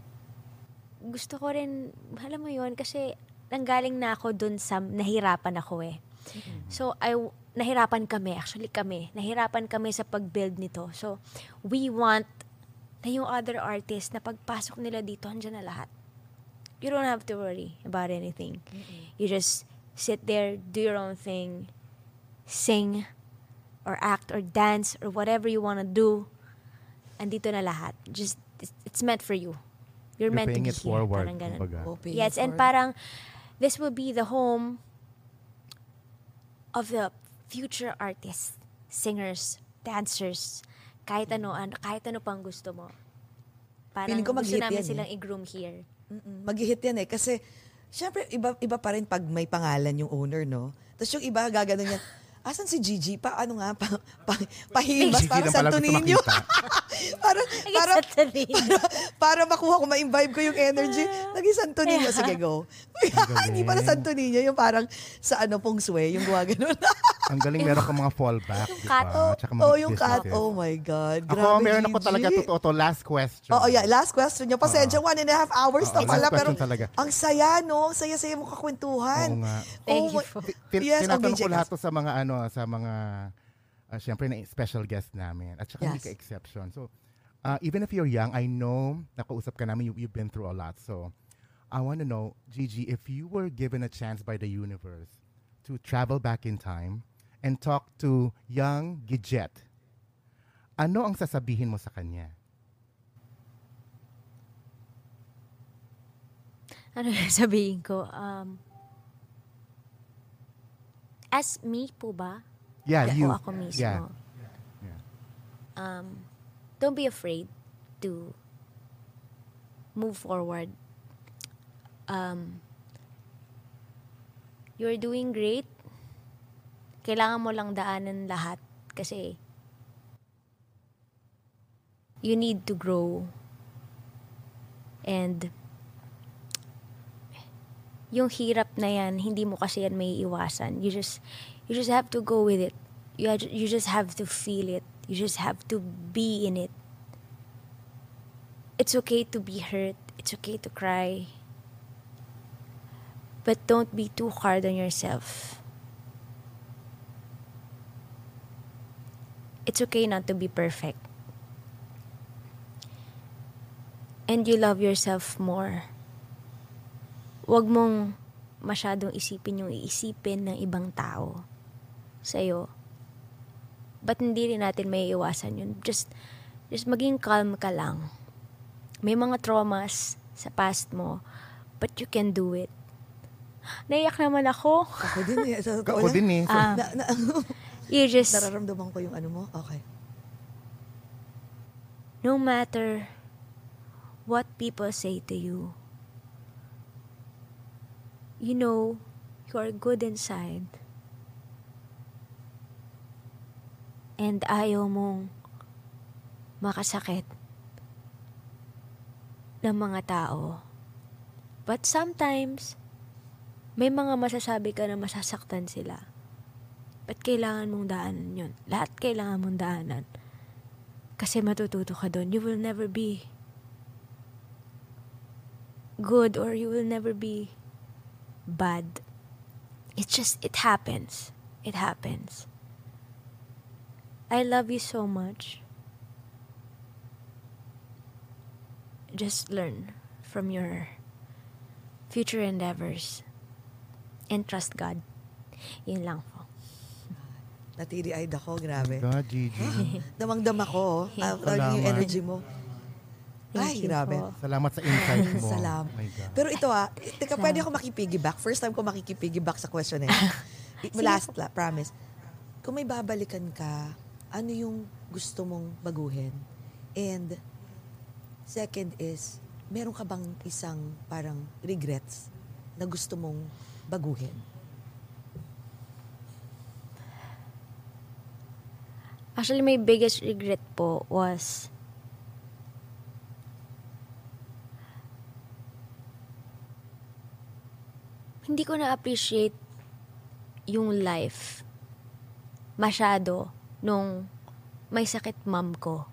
gusto ko rin, alam mo yun, kasi nanggaling na ako dun sa nahirapan ako eh. So, I, nahirapan kami, actually kami, nahirapan kami sa pag-build nito. So, we want na yung other artists na pagpasok nila dito, andyan na lahat. You don't have to worry about anything. You just sit there, do your own thing, sing, or act, or dance, or whatever you wanna do. Andito na lahat. Just, it's, it's meant for you. You're, You're meant to paying be it here. forward, Parang ganun. kumbaga. Oh, pay Yes, it and forward. parang this will be the home of the future artists, singers, dancers, kahit ano, ano kahit ano pang gusto mo. Parang Feeling ko gusto mag-hit namin yan, silang eh. i-groom here. Mm-mm. Mag-hit yan eh. Kasi, syempre, iba, iba pa rin pag may pangalan yung owner, no? Tapos yung iba, gaganon yan. Asan si Gigi? Pa, ano nga? Pa, pa, pahimas, Gigi para lang pala Santo gusto Niño. makita. para, para, Santo Niño. para, para makuha ko, ma-imbibe ko yung energy. Naging Santo Niño. Sige, go. Hindi pala Santo Niño. Yung parang sa ano, feng shui, yung gumaganon. Ang galing, meron kang mga fallback, di cat. ba? Tsaka mga Oh, yung cat. businesses. Oh my God. Ako, Grabe, meron ako Gigi. talaga totoo to. Last question. Oo, yeah. Last question nyo. Pasensya, one and a half hours Oo, na pala. last Pero question talaga. ang saya, no? Ang saya-saya mo kakwentuhan. Oo nga. Thank Oh, you my- po. Tin- Yes, tinatanong okay, ko Jeka. lahat to sa mga ano, sa mga uh, syempre na special guest namin. At saka hindi Yes. ka exception. So, uh, even if you're young, I know nakausap ka namin, you, you've been through a lot. So, I want to know, Gigi, if you were given a chance by the universe to travel back in time and talk to young Gidget, ano ang sasabihin mo sa kanya? Ano yung sabihin ko? Um, as me po ba? Yeah, Ako you. ako mismo. Yeah. Yeah. Um, don't be afraid to move forward. Um, you're doing great. Kailangan mo lang daanan lahat kasi you need to grow. And yung hirap na yan, hindi mo kasi yan may iwasan. You just, you just have to go with it. You, had- you just have to feel it. You just have to be in it. It's okay to be hurt. It's okay to cry. But don't be too hard on yourself. It's okay not to be perfect. And you love yourself more. Huwag mong masyadong isipin yung iisipin ng ibang tao sa'yo. But hindi rin natin may iwasan yun. Just, just maging calm ka lang. May mga traumas sa past mo, but you can do it. Naiyak naman ako. Ako din eh. Sa totoo Ako lang. din eh. So, Ah, Na, na, you just, nararamdaman ko yung ano mo. Okay. no matter what people say to you, you know you are good inside. And ayaw mong makasakit ng mga tao. But sometimes, may mga masasabi ka na masasaktan sila. But kailangan mong daanan yun. Lahat kailangan mong daanan. Kasi matututo ka doon. You will never be good or you will never be bad. It's just, it happens. It happens. I love you so much. Just learn from your future endeavors and trust God. Yun lang po. Natiri-eyed ako. Grabe. God, Gigi. Damang-dam ako. Ah, Salamat. yung energy mo. Thank Ay, you grabe. po. Salamat sa insight mo. Salam. Oh my God. Pero ito ah, teka, pwede ako makipiggyback. First time ko makikipiggyback sa question na yun. I- Last, la, promise. Kung may babalikan ka, ano yung gusto mong baguhin? And second is, meron ka bang isang parang regrets na gusto mong baguhin? Actually, my biggest regret po was hindi ko na-appreciate yung life masyado nung may sakit mom ko.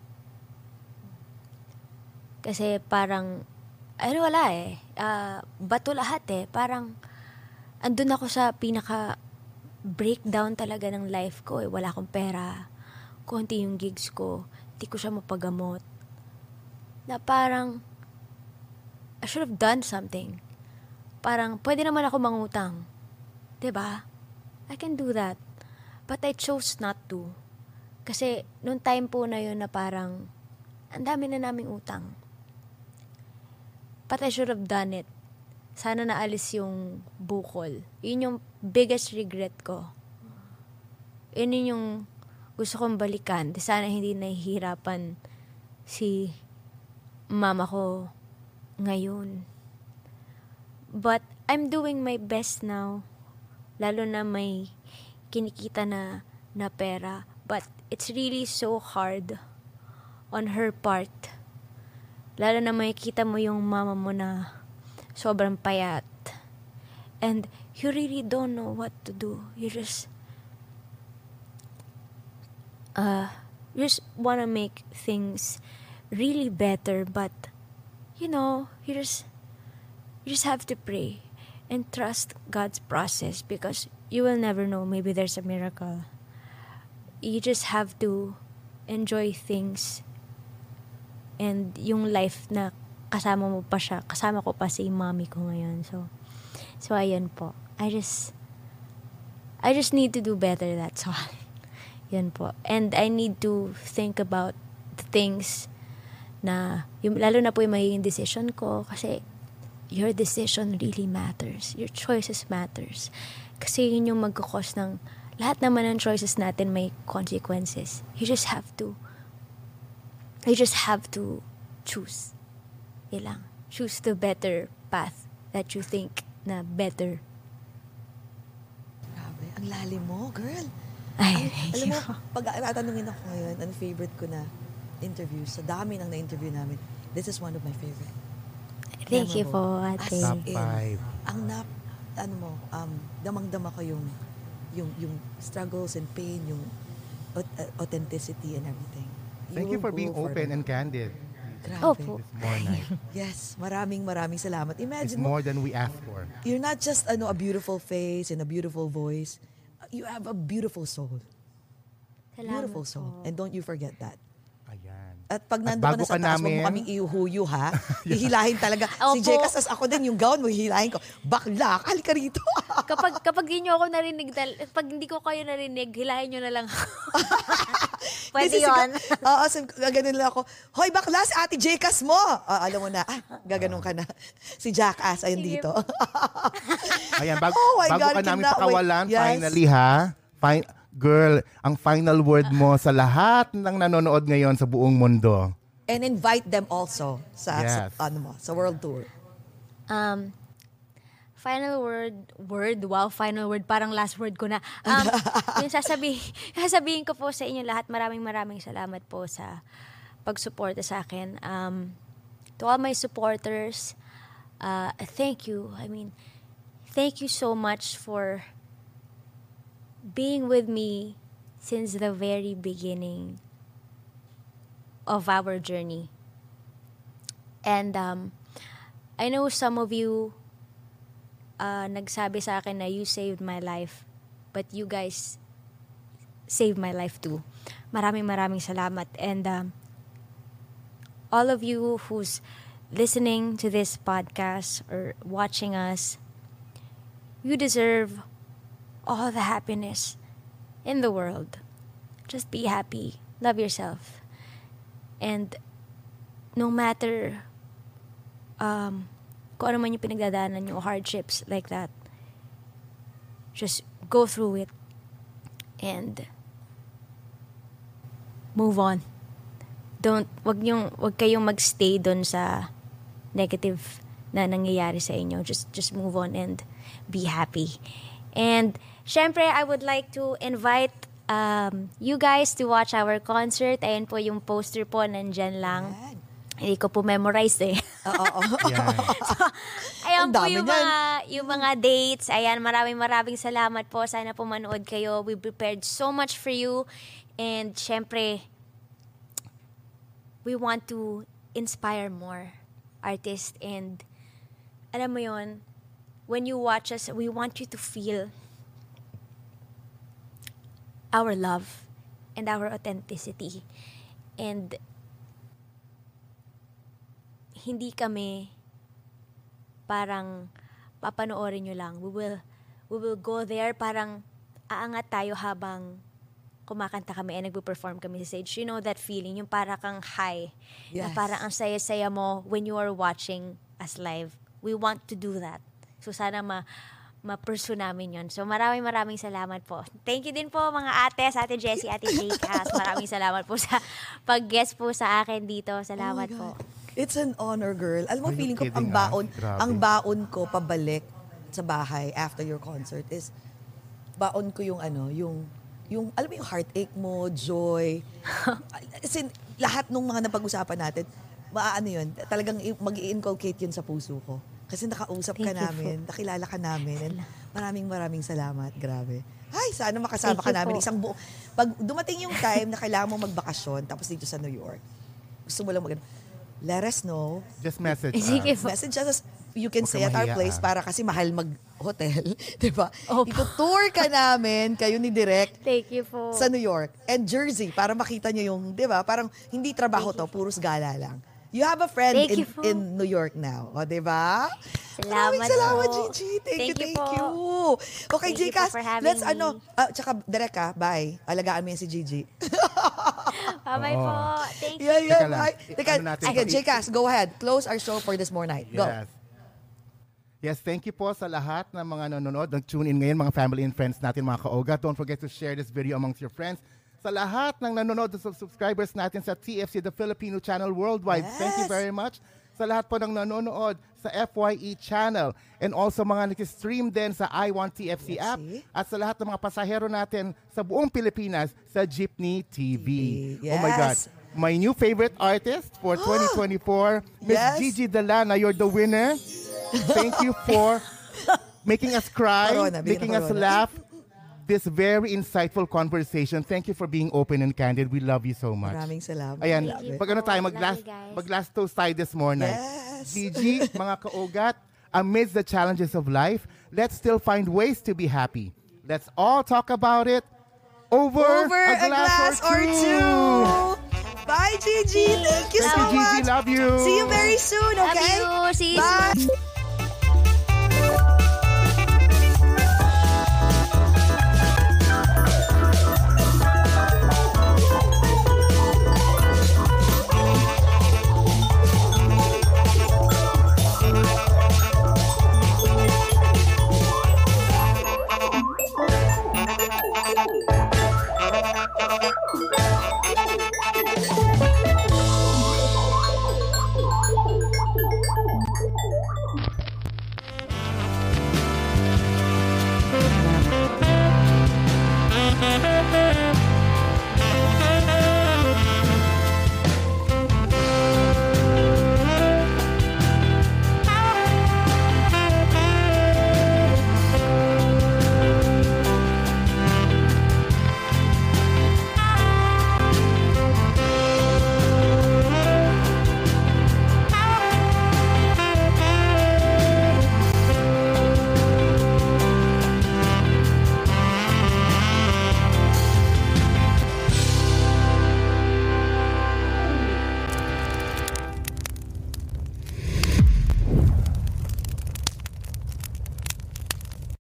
Kasi parang, ano wala eh, ah, bato lahat eh. Parang, andun ako sa pinaka breakdown talaga ng life ko eh. Wala akong pera. Konti yung gigs ko. Di ko siya mapagamot. Na parang, I should have done something. Parang, pwede naman ako mangutang. 'Di ba? I can do that. But I chose not to. Kasi, nung time po na yun na parang, ang dami na naming utang. But I should have done it. Sana naalis yung bukol. Yun yung biggest regret ko. Yun yung gusto kong balikan. Sana hindi nahihirapan si mama ko ngayon. But I'm doing my best now. Lalo na may kinikita na, na pera. But it's really so hard on her part. Lalo na may kita mo yung mama mo na sobrang payat. And you really don't know what to do. You just uh, you just want to make things really better, but you know, you just you just have to pray and trust God's process, because you will never know. Maybe there's a miracle. You just have to enjoy things, and yung life na kasama mo pa siya, kasama ko pa si mommy ko ngayon. So, so ayan po. I just, I just need to do better, that's all. Yan po. And I need to think about the things na, yung, lalo na po yung magiging decision ko, kasi your decision really matters. Your choices matters. Kasi yun yung magkakos ng, lahat naman ng choices natin may consequences. You just have to, you just have to choose. Ilang. Choose the better path that you think na better. Grabe, ang lalim mo, girl. Ay, Ang, alam mo, pag tatanungin ako ngayon, ang favorite ko na interview, sa dami ng na-interview namin, this is one of my favorite. Thank you Memorable. po, ate. As Top in, five. ang nap, ano mo, um, damang-dama ko yung, yung, yung struggles and pain, yung aut- uh, authenticity and everything. Thank you will for being go open further. and candid. Grabe. Opo. It's more nice. Yes, maraming maraming salamat. It's Imagine mo, more than we asked for. you're not just ano a beautiful face and a beautiful voice. You have a beautiful soul. Salamat Beautiful soul. po. And don't you forget that. Ayan. At pag At nandun ka bago na sa ka taas, wag mo namin- kaming ihuhuyo, ha? Hihilahin talaga. Si Opo. Jekas, as ako din, yung gown mo, hihilahin ko. Bakla, halika rito. kapag kapag di nyo ako narinig, dal- pag hindi ko kayo narinig, hilahin nyo na lang ako. Pwede Kasi si- yun. Oo, so, gaganon lang ako. Hoy, bakla, si Ate Jekas mo. Ah, alam mo na, ah, gaganon ka na. Si Jackass, ayun Sige dito. Ayan, bago, Oh my bago God, ka namin cannot wait. pakawalan, Yes. finally ha, Fin- girl, ang final word mo sa lahat ng nanonood ngayon sa buong mundo. And invite them also sa, sa, Yes. ano mo, sa world tour. Um, final word, word, wow, final word, parang last word ko na. Um, yung sasabihin, sasabihin ko po sa inyo lahat, maraming maraming salamat po sa pagsuporta sa akin. Um, to all my supporters, uh, thank you. I mean, thank you so much for being with me since the very beginning of our journey. And um, I know some of you uh, nagsabi sa akin na you saved my life, but you guys saved my life too. Maraming maraming salamat. And um, all of you who's listening to this podcast or watching us, you deserve all the happiness in the world. Just be happy. Love yourself. And no matter um, kung ano man yung pinagdadaanan nyo, hardships like that, just go through it and move on. Don't, wag nyong, wag kayong magstay doon sa negative na nangyayari sa inyo. Just, just move on and be happy. And syempre, I would like to invite um, you guys to watch our concert. Ayan po yung poster po, nandyan lang. Ayan. Hindi ko po memorize eh. Oo, oo. Yan. Ayan Ang po dami yung niyan. mga, yung mga dates. Ayan, maraming maraming salamat po. Sana po manood kayo. We prepared so much for you. And syempre, we want to inspire more artists. And alam mo yon, when you watch us, we want you to feel our love and our authenticity. And hindi kami parang papanoorin nyo lang. We will, we will go there, parang aangat tayo habang kumakanta kami and nagpo-perform kami sa stage. You know that feeling, yung para kang high. Na Yes. parang ang saya-saya mo when you are watching us live. We want to do that. So sana ma ma-pursue namin yun. So maraming maraming salamat po. Thank you din po mga ate, sa ate Jessie, ate Jcas. Maraming salamat po sa pag-guest po sa akin dito. Salamat Oh my po. God. It's an honor, girl. Alam mo, Are you feeling ko, kidding ang baon, us? Grabe. ang baon ko pabalik sa bahay after your concert is, baon ko yung ano, yung, yung, alam mo yung heartache mo, joy. Kasi lahat ng mga napag-usapan natin, maaano yun, talagang i- mag-i-inculcate yun sa puso ko. Kasi nakausap ka Thank you namin, po. nakilala ka namin, and maraming maraming salamat. Grabe. Ay, sana makasama Thank ka you namin. po. Isang buo. Pag dumating yung time na kailangan mo magbakasyon, tapos dito sa New York, gusto mo lang mag let us know. Just message us. Sige po. Message us. You can Huwag stay ka at our mahiya, place ah. para kasi mahal mag-hotel. Diba? Opo. Ito-tour ka namin, kayo ni Direk, Thank you po. sa New York. And Jersey, para makita nyo yung, di ba? Parang hindi trabaho to, puros gala lang. You have a friend Thank in, you po. in New York now. O, di ba? Salamat Maraming salamat, po. Gigi. Thank, Thank you, you thank po. you. Okay, Thank you Gcass, po for having let's me. ano, ah, tsaka Direk ha, bye. Alagaan mo yan si Gigi. Bye-bye Oo. po. Thank you. Yeah, yeah, Teka lang. bye. Teka, Ano natin sige, to? Gcass, go ahead. Close our show for this more night. Go. Yes. Yes, thank you po sa lahat ng mga nanonood, nag-tune in ngayon, mga family and friends natin, mga kaoga. Don't forget to share this video amongst your friends. Sa lahat ng nanonood, sa subscribers natin sa T F C, the Filipino channel worldwide, thank you Yes. very much. Sa lahat po ng nanonood sa F Y E channel and also mga nag-stream din sa I Want T F C app T F C. at sa lahat ng mga pasahero natin sa buong Pilipinas sa Jeepney T V. T V, Oh my God. yes. My new favorite artist for twenty twenty-four, Miss Yes. Gigi Delana, you're the winner. Thank you for making us cry, Corona, bigyan making ng us corona. laugh. This very insightful conversation. Thank you for being open and candid. We love you so much. Maraming salamat. Ayan, Thank you pag ano po. tayo, Love mag-last, you guys. mag-last toast tayo this morning. Yes. Gigi, mga kaugat, amidst the challenges of life, let's still find ways to be happy. Let's all talk about it over, Over a glass, or two. Bye, Gigi. Thank you Thank so you, Gigi. much. Love you. See you very soon, Love okay? you. See